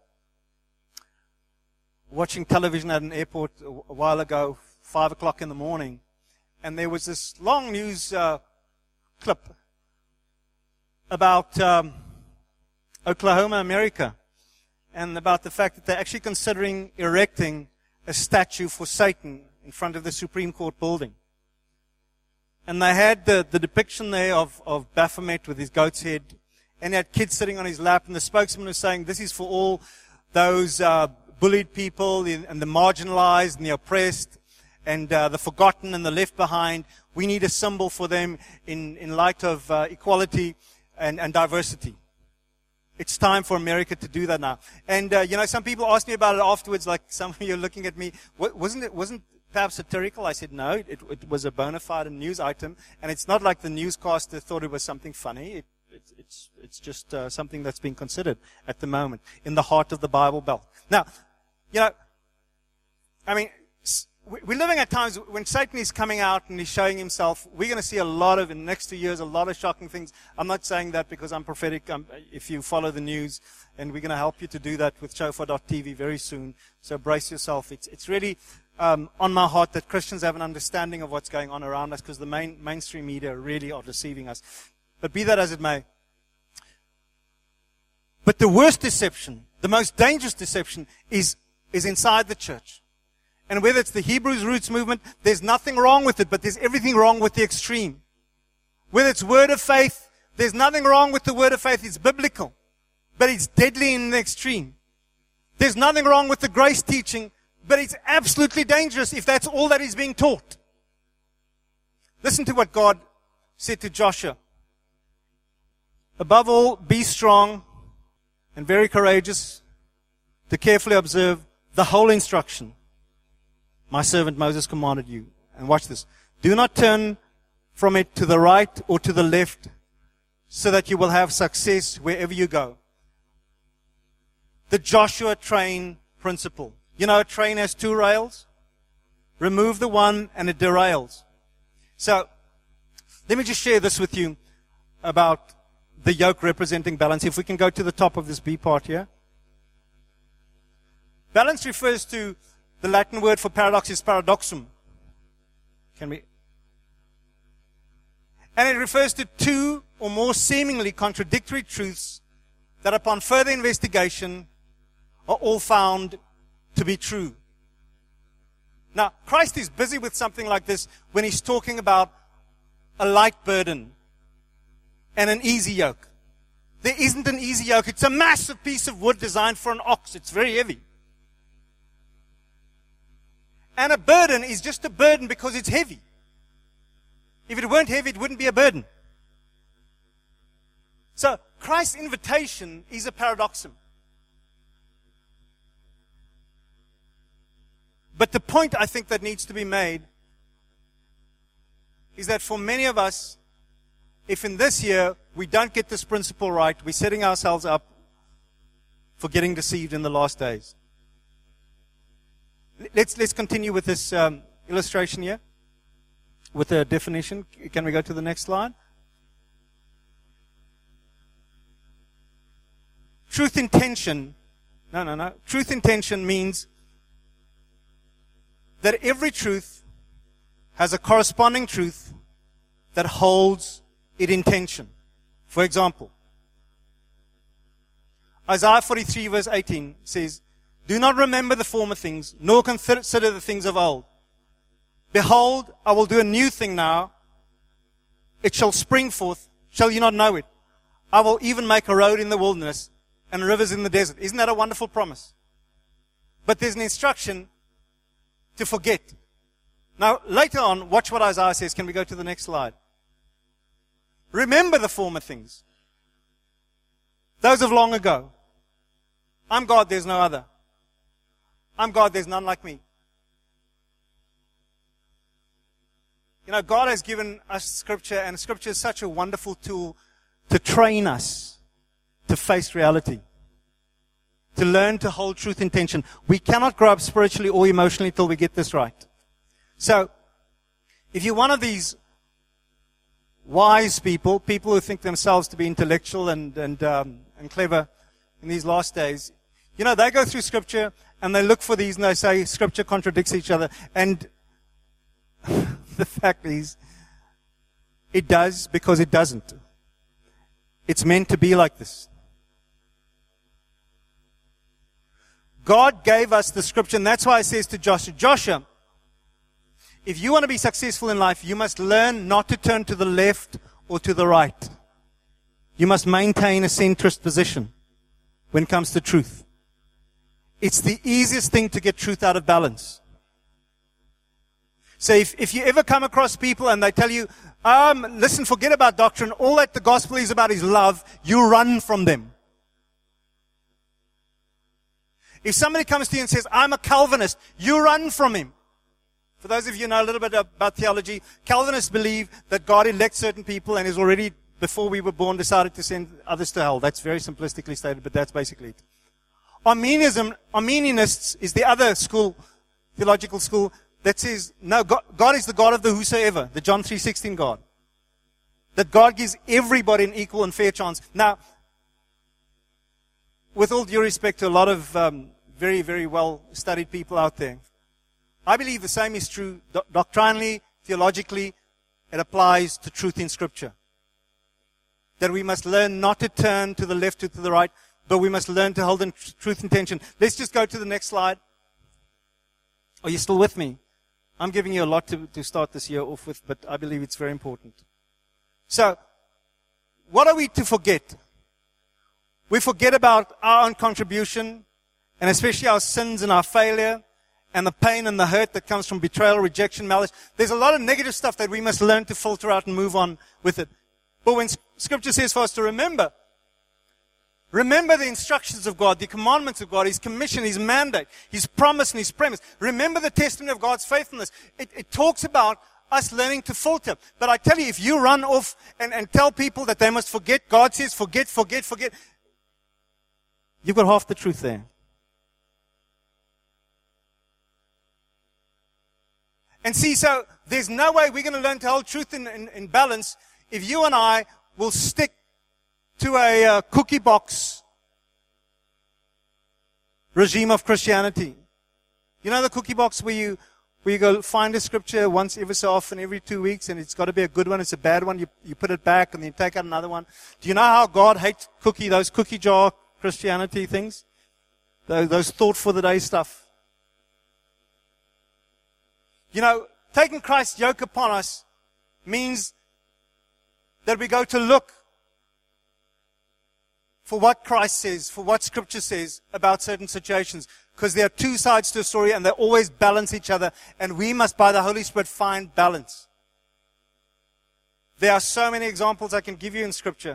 watching television at an airport a while ago, five o'clock in the morning, and there was this long news uh, clip about um, Oklahoma, America, and about the fact that they're actually considering erecting a statue for Satan in front of the Supreme Court building. And they had the, the depiction there of, of Baphomet with his goat's head, and he had kids sitting on his lap, and the spokesman was saying, this is for all those uh, bullied people and the marginalized and the oppressed and uh, the forgotten and the left behind. We need a symbol for them in, in light of uh, equality and, and diversity. It's time for America to do that now. And, uh, you know, some people asked me about it afterwards, like some of you are looking at me. What, wasn't it, wasn't perhaps satirical? I said, no, it, it was a bona fide news item. And it's not like the newscaster thought it was something funny. It, it, it's, it's just uh, something that's being considered at the moment in the heart of the Bible Belt. Now, you know, I mean, we're living at times when Satan is coming out and he's showing himself. We're going to see a lot of, in the next two years, a lot of shocking things. I'm not saying that because I'm prophetic. Um, if you follow the news, and we're going to help you to do that with shofar dot t v very soon. So brace yourself. It's, it's really um, on my heart that Christians have an understanding of what's going on around us, because the main, mainstream media really are deceiving us. But be that as it may. But the worst deception, the most dangerous deception is, is inside the church. And whether it's the Hebrews Roots movement, there's nothing wrong with it, but there's everything wrong with the extreme. Whether it's word of faith, there's nothing wrong with the word of faith. It's biblical, but it's deadly in the extreme. There's nothing wrong with the grace teaching, but it's absolutely dangerous if that's all that is being taught. Listen to what God said to Joshua Above all, be strong and very courageous to carefully observe the whole instruction my servant Moses commanded you. And watch this. Do not turn from it to the right or to the left, so that you will have success wherever you go. The Joshua train principle. You know, a train has two rails. Remove the one and it derails. So, let me just share this with you about the yoke representing balance. If we can go to the top of this B part here. Balance refers to, the Latin word for paradox is paradoxum. Can we? And it refers to two or more seemingly contradictory truths that upon further investigation are all found to be true. Now, Christ is busy with something like this when he's talking about a light burden and an easy yoke. There isn't an easy yoke. It's a massive piece of wood designed for an ox. It's very heavy. And a burden is just a burden because it's heavy. If it weren't heavy, it wouldn't be a burden. So, Christ's invitation is a paradoxum. But the point I think that needs to be made is that for many of us, if in this year we don't get this principle right, we're setting ourselves up for getting deceived in the last days. Let's let's continue with this um, illustration here, with the definition. Can we go to the next slide? Truth intention. No, no, no. Truth intention means that every truth has a corresponding truth that holds it in tension. For example, Isaiah forty-three verse eighteen says, do not remember the former things, nor consider the things of old. Behold, I will do a new thing now. It shall spring forth. Shall you not know it? I will even make a road in the wilderness and rivers in the desert. Isn't that a wonderful promise? But there's an instruction to forget. Now, later on, watch what Isaiah says. Can we go to the next slide? Remember the former things. Those of long ago. I'm God, there's no other. I'm God, there's none like me. You know, God has given us Scripture, and Scripture is such a wonderful tool to train us to face reality, to learn to hold truth in tension. We cannot grow up spiritually or emotionally till we get this right. So, if you're one of these wise people, people who think themselves to be intellectual and and um, and clever in these last days, you know, they go through Scripture and they look for these and they say Scripture contradicts each other. And the fact is, it does because it doesn't. It's meant to be like this. God gave us the Scripture, and that's why it says to Joshua, Joshua, if you want to be successful in life, you must learn not to turn to the left or to the right. You must maintain a centrist position when it comes to truth. It's the easiest thing to get truth out of balance. So if, if you ever come across people and they tell you, um, listen, forget about doctrine, all that the gospel is about is love, you run from them. If somebody comes to you and says, I'm a Calvinist, you run from him. For those of you who know a little bit about theology, Calvinists believe that God elects certain people and is already, before we were born, decided to send others to hell. That's very simplistically stated, but that's basically it. Arminianism, Arminianists is the other school, theological school, that says, no, God, God is the God of the whosoever, the John three sixteen God. That God gives everybody an equal and fair chance. Now, with all due respect to a lot of um, very, very well-studied people out there, I believe the same is true do- doctrinally, theologically. It applies to truth in Scripture. That we must learn not to turn to the left or to the right, but we must learn to hold in tr- truth in tension. Let's just go to the next slide. Are you still with me? I'm giving you a lot to, to start this year off with, but I believe it's very important. So, what are we to forget? We forget about our own contribution, and especially our sins and our failure, and the pain and the hurt that comes from betrayal, rejection, malice. There's a lot of negative stuff that we must learn to filter out and move on with it. But when Scripture says for us to remember. Remember the instructions of God, the commandments of God, His commission, His mandate, His promise and His premise. Remember the testimony of God's faithfulness. It, it talks about us learning to filter. But I tell you, if you run off and, and tell people that they must forget, God says forget, forget, forget, you've got half the truth there. And see, so there's no way we're going to learn to hold truth in, in, in balance if you and I will stick to a uh, cookie box regime of Christianity. You know the cookie box where you where you go find a scripture once every so often, every two weeks, and it's got to be a good one, it's a bad one, you, you put it back, and then you take out another one. Do you know how God hates cookie, those cookie jar Christianity things? Those, those thought for the day stuff. You know, taking Christ's yoke upon us means that we go to look for what Christ says, for what Scripture says about certain situations. Because there are two sides to a story and they always balance each other. And we must, by the Holy Spirit, find balance. There are so many examples I can give you in Scripture.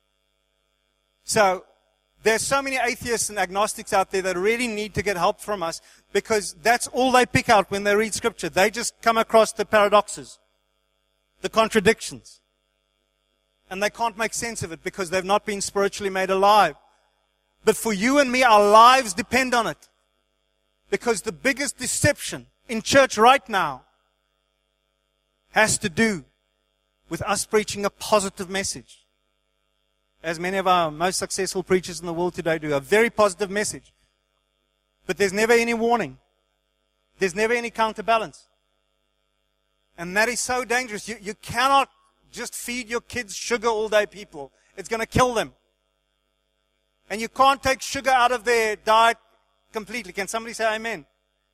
So, there's so many atheists and agnostics out there that really need to get help from us because that's all they pick out when they read Scripture. They just come across the paradoxes, the contradictions. And they can't make sense of it because they've not been spiritually made alive. But for you and me, our lives depend on it. Because the biggest deception in church right now has to do with us preaching a positive message. As many of our most successful preachers in the world today do, a very positive message. But there's never any warning. There's never any counterbalance. And that is so dangerous. You, you cannot just feed your kids sugar all day, people. It's going to kill them. And you can't take sugar out of their diet completely. Can somebody say amen?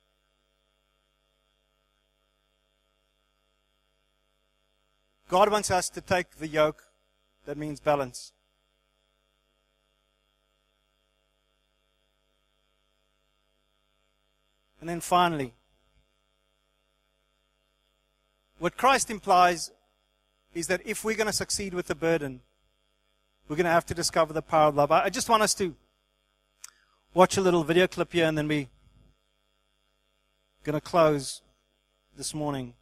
God wants us to take the yoke. That means balance. And then finally, what Christ implies is that if we're going to succeed with the burden, we're going to have to discover the power of love. I just want us to watch a little video clip here, and then we're going to close this morning.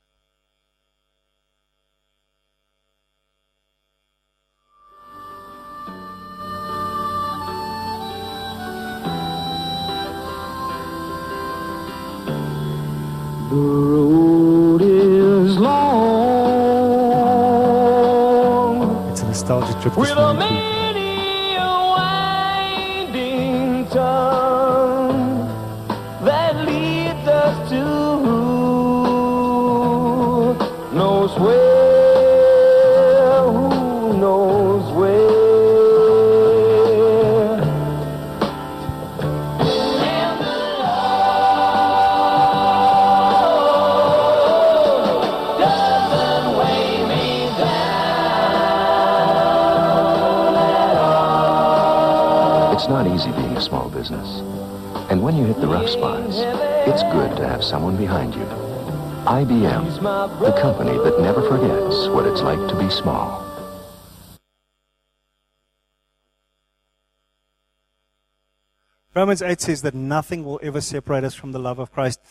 The road is long. It's a nostalgic trip this With a morning. many a winding turn that leads us to knows where, who knows where. And the Lord doesn't weigh me down at all. It's not easy being a small business. And when you hit the rough spots, it's good to have someone behind you. I B M, the company that never forgets what it's like to be small. Romans eight says that nothing will ever separate us from the love of Christ.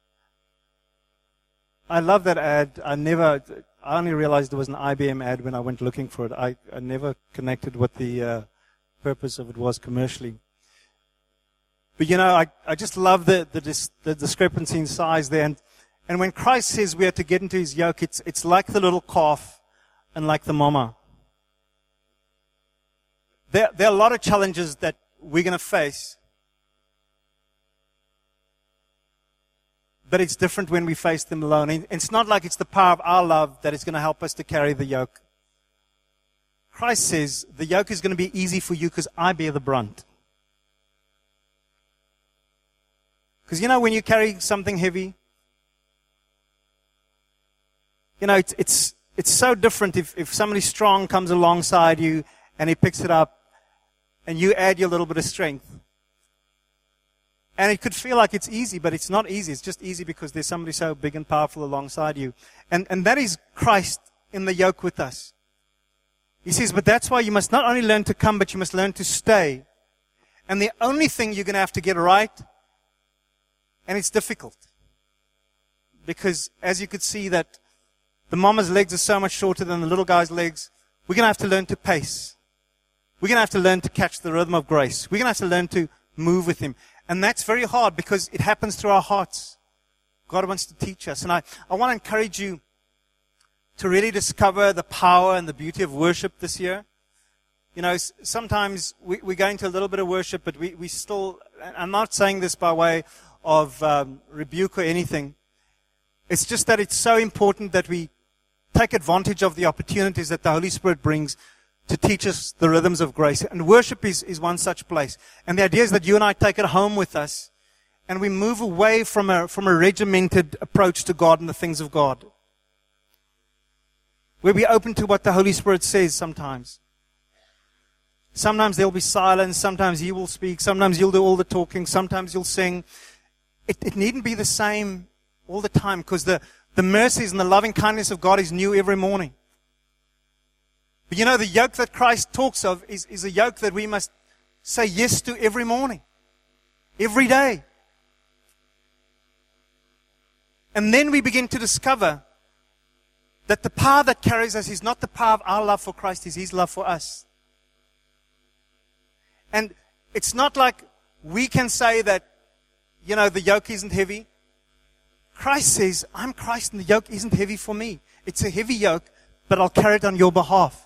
I love that ad. I never, I only realized there was an I B M ad when I went looking for it. I, I never connected what the uh, purpose of it was commercially. But you know, I, I just love the, the, dis, the discrepancy in size there. And, and when Christ says we are to get into His yoke, it's, it's like the little calf and like the mama. There, there are a lot of challenges that we're going to face. But it's different when we face them alone. And it's not like it's the power of our love that is going to help us to carry the yoke. Christ says the yoke is going to be easy for you because I bear the brunt. Because you know when you carry something heavy, you know, it's it's it's so different if, if somebody strong comes alongside you and he picks it up and you add your little bit of strength. And it could feel like it's easy, but it's not easy. It's just easy because there's somebody so big and powerful alongside you. And and that is Christ in the yoke with us. He says, but that's why you must not only learn to come, but you must learn to stay. And the only thing you're going to have to get right, and it's difficult, because as you could see that the mama's legs are so much shorter than the little guy's legs, we're going to have to learn to pace. We're going to have to learn to catch the rhythm of grace. We're going to have to learn to move with Him. And that's very hard because it happens through our hearts. God wants to teach us. And I, I want to encourage you to really discover the power and the beauty of worship this year. You know, sometimes we, we go into a little bit of worship, but we, we still, I'm not saying this by way of um, rebuke or anything. It's just that it's so important that we take advantage of the opportunities that the Holy Spirit brings to teach us the rhythms of grace. And worship is, is one such place. And the idea is that you and I take it home with us, and we move away from a, from a regimented approach to God and the things of God. We'll be open to what the Holy Spirit says sometimes. Sometimes there'll be silence, sometimes He will speak, sometimes you'll do all the talking, sometimes you'll sing. It, it needn't be the same all the time, because the, the mercies and the loving kindness of God is new every morning. But you know, the yoke that Christ talks of is, is a yoke that we must say yes to every morning, every day. And then we begin to discover that the power that carries us is not the power of our love for Christ, it's His love for us. And it's not like we can say that, you know, the yoke isn't heavy. Christ says, I'm Christ and the yoke isn't heavy for me. It's a heavy yoke, but I'll carry it on your behalf.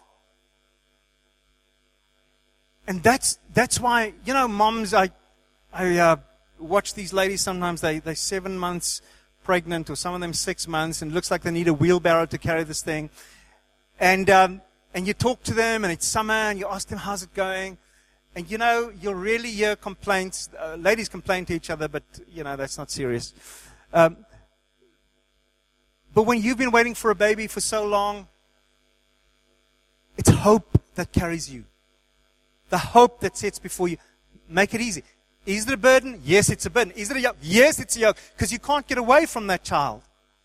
And that's that's why, you know, moms, I I uh, watch these ladies sometimes, they, they're seven months pregnant, or some of them six months, and it looks like they need a wheelbarrow to carry this thing. And um, and you talk to them, and it's summer, and you ask them, how's it going? And, you know, you'll really hear complaints. Uh, ladies complain to each other, but, you know, that's not serious. Um, but when you've been waiting for a baby for so long, it's hope that carries you. The hope that sets before you. Make it easy. Is it a burden? Yes, it's a burden. Is it a yoke? Yes, it's a yoke. Because you can't get away from that child.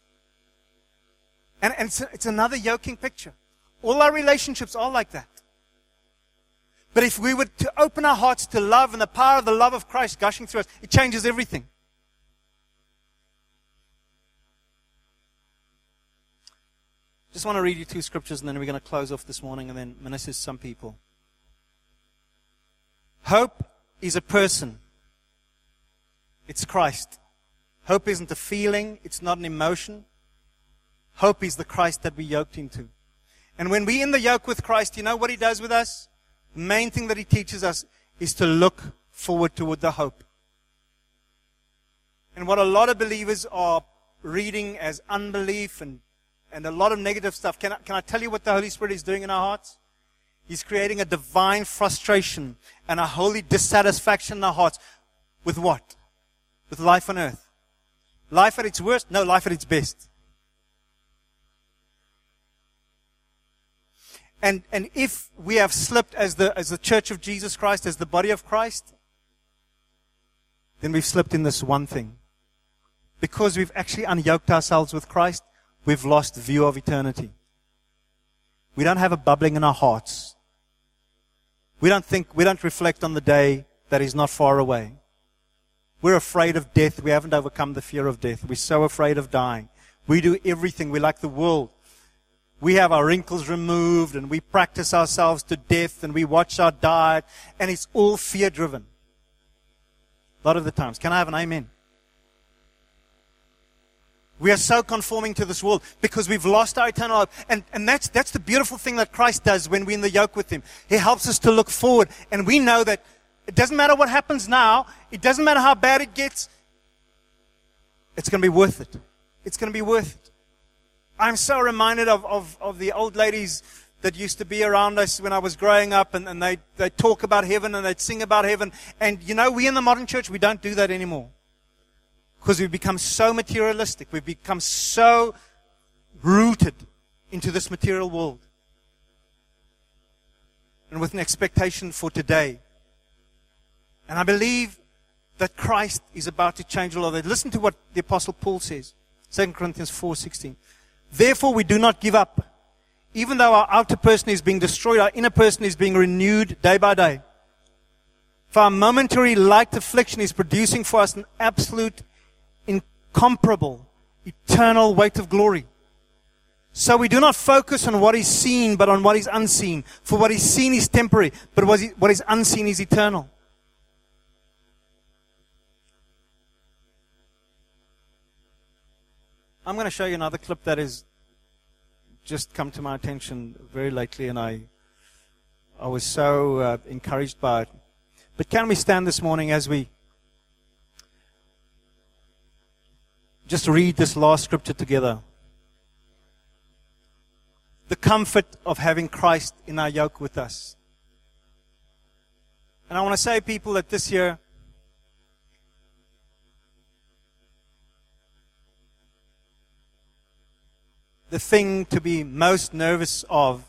And, and it's, a, it's another yoking picture. All our relationships are like that. But if we were to open our hearts to love and the power of the love of Christ gushing through us, it changes everything. Just want to read you two scriptures, and then we're going to close off this morning and then minister to some people. Hope is a person. It's Christ. Hope isn't a feeling. It's not an emotion. Hope is the Christ that we yoked into. And when we're in the yoke with Christ, you know what He does with us? The main thing that He teaches us is to look forward toward the hope. And what a lot of believers are reading as unbelief and, and a lot of negative stuff, can I, can I tell you what the Holy Spirit is doing in our hearts? He's creating a divine frustration and a holy dissatisfaction in our hearts. With what? With life on earth. Life at its worst? No, life at its best. And and if we have slipped as the as the Church of Jesus Christ, as the body of Christ, then we've slipped in this one thing. Because we've actually unyoked ourselves with Christ, we've lost view of eternity. We don't have a bubbling in our hearts. We don't think, we don't reflect on the day that is not far away. We're afraid of death. We haven't overcome the fear of death. We're so afraid of dying. We do everything. We're like the world. We have our wrinkles removed, and we practice ourselves to death, and we watch our diet, and it's all fear-driven. A lot of the times. Can I have an amen? We are so conforming to this world because we've lost our eternal hope. And, and that's, that's the beautiful thing that Christ does when we're in the yoke with Him. He helps us to look forward, and we know that it doesn't matter what happens now. It doesn't matter how bad it gets. It's going to be worth it. It's going to be worth it. I'm so reminded of, of, of the old ladies that used to be around us when I was growing up, and, and they they talk about heaven and they'd sing about heaven. And you know, we in the modern church, we don't do that anymore. Because we've become so materialistic. We've become so rooted into this material world. And with an expectation for today. And I believe that Christ is about to change all of that. Listen to what the Apostle Paul says. Second Corinthians four sixteen. Therefore we do not give up. even though our outer person is being destroyed, our inner person is being renewed day by day. For our momentary light affliction is producing for us an absolute, incomparable, eternal weight of glory. So we do not focus on what is seen, but on what is unseen. For what is seen is temporary, but what is, what is unseen is eternal. I'm going to show you another clip that has just come to my attention very lately, and I, I was so uh, encouraged by it. But can we stand this morning as we just read this last scripture together? The comfort of having Christ in our yoke with us. And I want to say, people, that this year, the thing to be most nervous of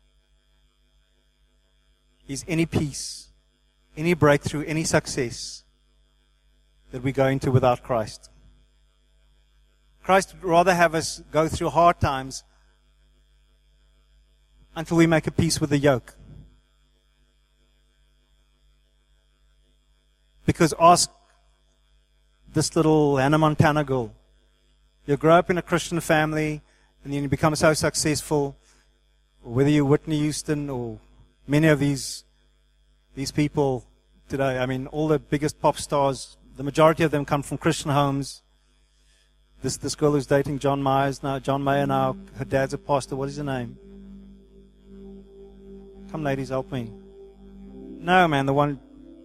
is any peace, any breakthrough, any success that we go into without Christ. Christ would rather have us go through hard times until we make a peace with the yoke. Because ask this little Hannah Montana girl. You grow up in a Christian family, and then you become so successful, whether you're Whitney Houston or many of these these people today. I mean, all the biggest pop stars, the majority of them come from Christian homes. This this girl who's dating John Myers now, John Mayer now, her dad's a pastor. What is her name? Come, ladies, help me. No, man, the one.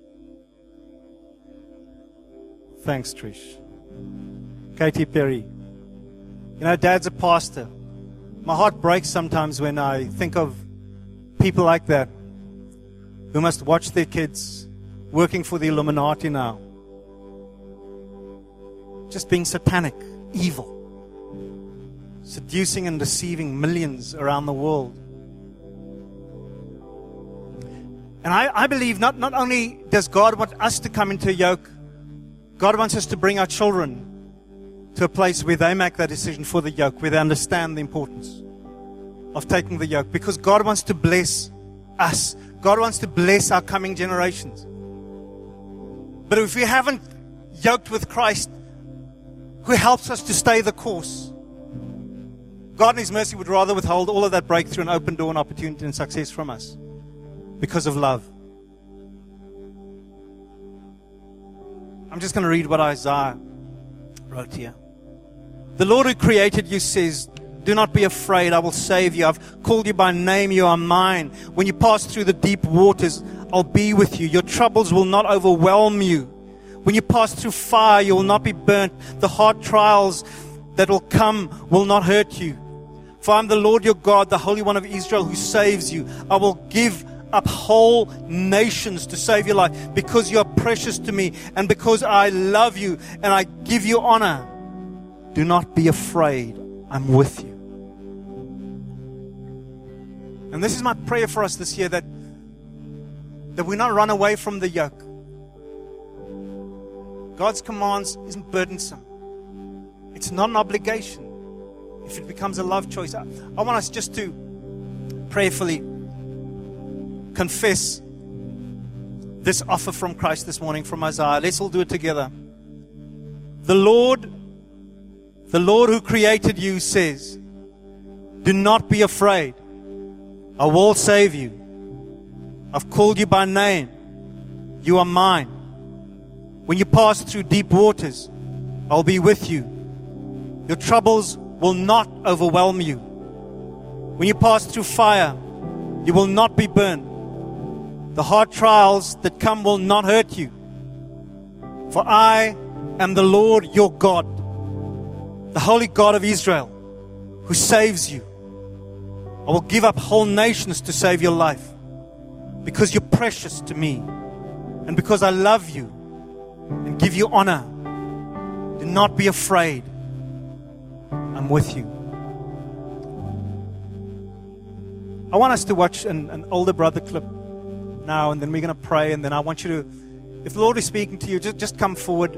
Thanks, Trish. Katy Perry. You know, Dad's a pastor. My heart breaks sometimes when I think of people like that who must watch their kids working for the Illuminati now. Just being satanic, evil, seducing and deceiving millions around the world. And I, I believe not, not only does God want us to come into a yoke, God wants us to bring our children to a place where they make that decision for the yoke, where they understand the importance of taking the yoke. Because God wants to bless us. God wants to bless our coming generations. But if we haven't yoked with Christ, who helps us to stay the course, God in His mercy would rather withhold all of that breakthrough and open door and opportunity and success from us because of love. I'm just going to read what Isaiah wrote here. The Lord who created you says, do not be afraid, I will save you. I've called you by name, you are mine. When you pass through the deep waters, I'll be with you. Your troubles will not overwhelm you. When you pass through fire, you will not be burnt. The hard trials that will come will not hurt you. For I'm the Lord your God, the Holy One of Israel, who saves you. I will give up whole nations to save your life, because you are precious to me and because I love you and I give you honor. Do not be afraid. I'm with you. And this is my prayer for us this year, that that we not run away from the yoke. God's commands isn't burdensome. It's not an obligation. If it becomes a love choice, I, I want us just to prayerfully confess this offer from Christ this morning from Isaiah. Let's all do it together. The Lord, the Lord who created you says, do not be afraid. I will save you. I've called you by name. You are mine. When you pass through deep waters, I'll be with you. Your troubles will not overwhelm you. When you pass through fire, you will not be burned. The hard trials that come will not hurt you. For I am the Lord your God, the Holy God of Israel, who saves you. I will give up whole nations to save your life, because you're precious to me and because I love you and give you honor. Do not be afraid. I'm with you. I want us to watch an, an older brother clip now, and then we're going to pray, and then I want you to, if the Lord is speaking to you, just, just come forward.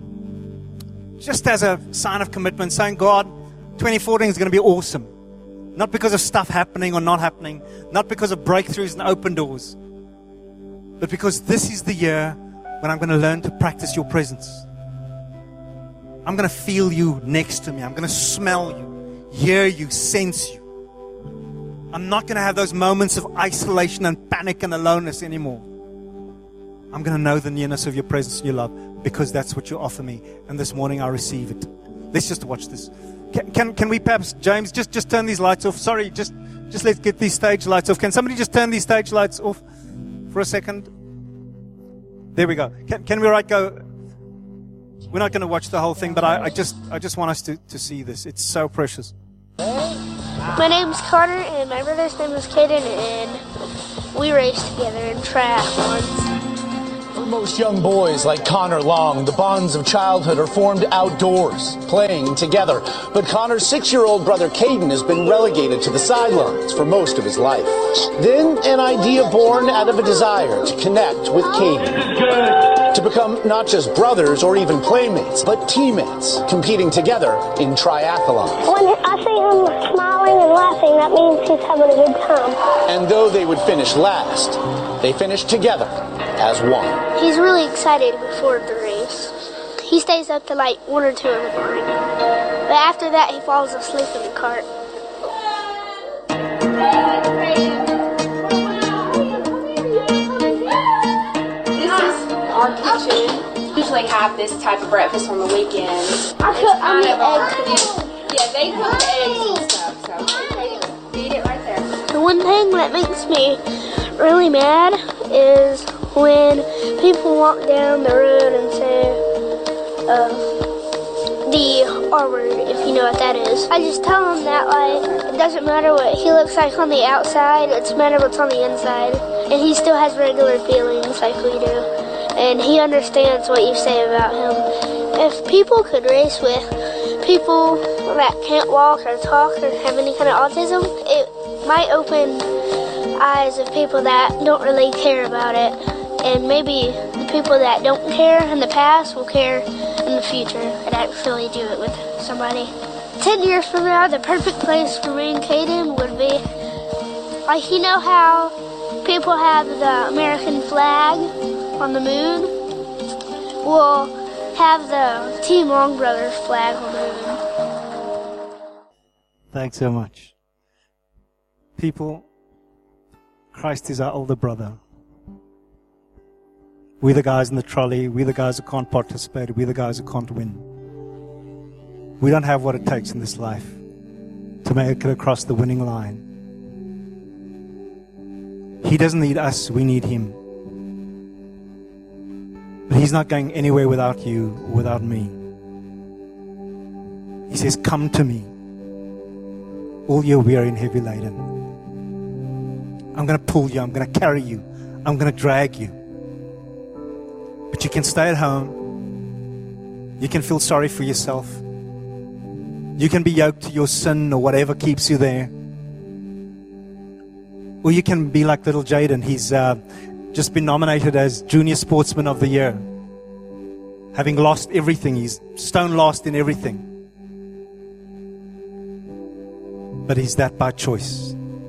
Just as a sign of commitment, saying, God, twenty fourteen is going to be awesome. Not because of stuff happening or not happening. Not because of breakthroughs and open doors. But because this is the year when I'm going to learn to practice your presence. I'm going to feel you next to me. I'm going to smell you, hear you, sense you. I'm not going to have those moments of isolation and panic and aloneness anymore. I'm going to know the nearness of your presence and your love, because that's what you offer me. And this morning I receive it. Let's just watch this. Can, can, can we perhaps, James, just, just turn these lights off? Sorry, just, just let's get these stage lights off. Can somebody just turn these stage lights off for a second? There we go. Can, can we right go? We're not going to watch the whole thing, but I, I just I just want us to, to see this. It's so precious. My name's Connor, and my brother's name is Caden, and we race together in triathlons. For most young boys like Connor Long, the bonds of childhood are formed outdoors, playing together. But Connor's six-year-old brother Caden has been relegated to the sidelines for most of his life. Then an idea born out of a desire to connect with Caden, to become not just brothers or even playmates, but teammates, competing together in triathlons. When I see him smiling and laughing, that means he's having a good time. And though they would finish last, they finished together as one. He's really excited before the race. He stays up to like one or two in the morning. But after that, he falls asleep in the cart. This is our kitchen. We usually have this type of breakfast on the weekends. I It's cook kind the of our- eggs. Yeah, they cook the eggs and stuff, so okay, feed it right there. The one thing that makes me really mad is when people walk down the road and say uh, the R word, if you know what that is. I just tell them that like it doesn't matter what he looks like on the outside, it's matter what's on the inside. And he still has regular feelings like we do. And he understands what you say about him. If people could race with people that can't walk or talk or have any kind of autism, it might open eyes of people that don't really care about it. And maybe the people that don't care in the past will care in the future and actually do it with somebody. Ten years from now, the perfect place for me and Caden would be, like, you know how people have the American flag on the moon? We'll have the Team Long Brothers flag on the moon. Thanks so much. People, Christ is our older brother. We're the guys in the trolley. We're the guys who can't participate. We're the guys who can't win. We don't have what it takes in this life to make it across the winning line. He doesn't need us. We need him. But he's not going anywhere without you or without me. He says, come to me, all you weary and heavy laden. I'm going to pull you. I'm going to carry you. I'm going to drag you. But you can stay at home. You can feel sorry for yourself. You can be yoked to your sin or whatever keeps you there. Or you can be like little Jaden. He's uh, just been nominated as Junior Sportsman of the Year. Having lost everything. He's stone lost in everything. But he's that by choice.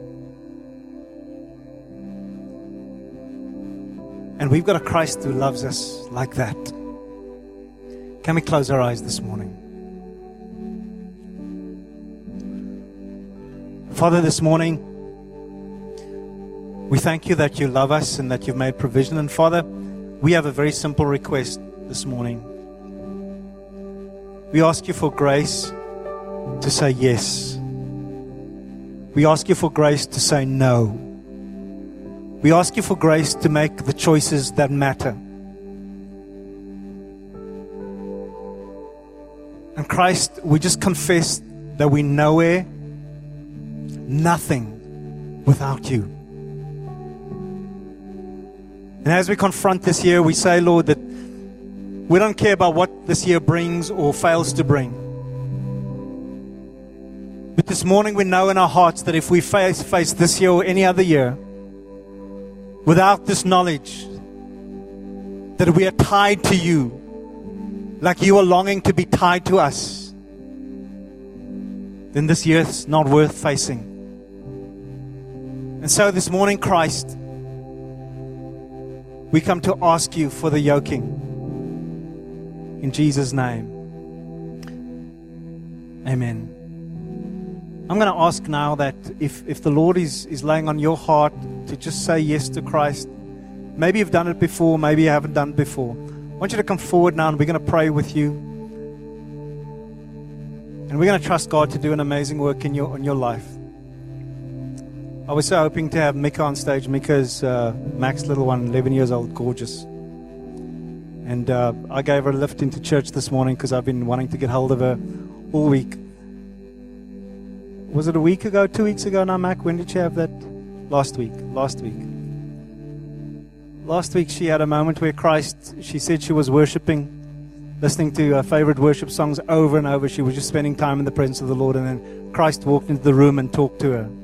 And we've got a Christ who loves us like that. Can we close our eyes this morning? Father, this morning, we thank you that you love us and that you've made provision. And Father, we have a very simple request this morning. We ask you for grace to say yes. We ask you for grace to say no. We ask you for grace to make the choices that matter. And Christ, we just confess that we're nowhere, nothing without you. And as we confront this year, we say, Lord, that we don't care about what this year brings or fails to bring. But this morning we know in our hearts that if we face, face this year or any other year, without this knowledge that we are tied to you, like you are longing to be tied to us, then this year is not worth facing. And so this morning, Christ, we come to ask you for the yoking. In Jesus' name. Amen. I'm going to ask now that if, if the Lord is, is laying on your heart to just say yes to Christ, maybe you've done it before, maybe you haven't done it before. I want you to come forward now and we're going to pray with you. And we're going to trust God to do an amazing work in your, in your life. I was so hoping to have Mika on stage. Mika's uh, Mac's little one, eleven years old, gorgeous. And uh, I gave her a lift into church this morning because I've been wanting to get hold of her all week. Was it a week ago, two weeks ago now, Mac? When did she have that? Last week. Last week. Last week she had a moment where Christ, she said she was worshiping, listening to her favorite worship songs over and over. She was just spending time in the presence of the Lord, and then Christ walked into the room and talked to her.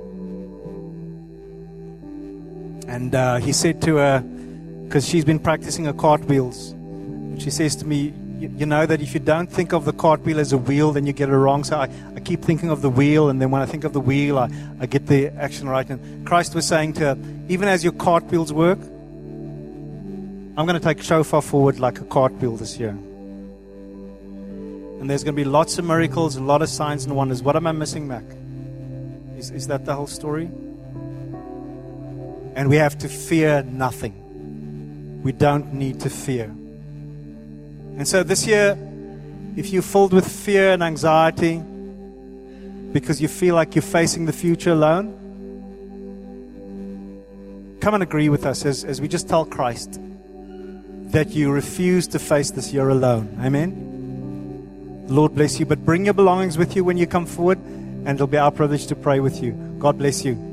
And uh, he said to her, because she's been practicing her cartwheels, she says to me, you know that if you don't think of the cartwheel as a wheel, then you get it wrong. So I, I keep thinking of the wheel, and then when I think of the wheel, I, I get the action right. And Christ was saying to her, even as your cartwheels work, I'm going to take shofar forward like a cartwheel this year. And there's going to be lots of miracles, a lot of signs and wonders. What am I missing, Mac? Is, is that the whole story? And we have to fear nothing. We don't need to fear. And so this year, if you're filled with fear and anxiety because you feel like you're facing the future alone, come and agree with us as, as we just tell Christ that you refuse to face this year alone. Amen? The Lord bless you. But bring your belongings with you when you come forward, and it'll be our privilege to pray with you. God bless you.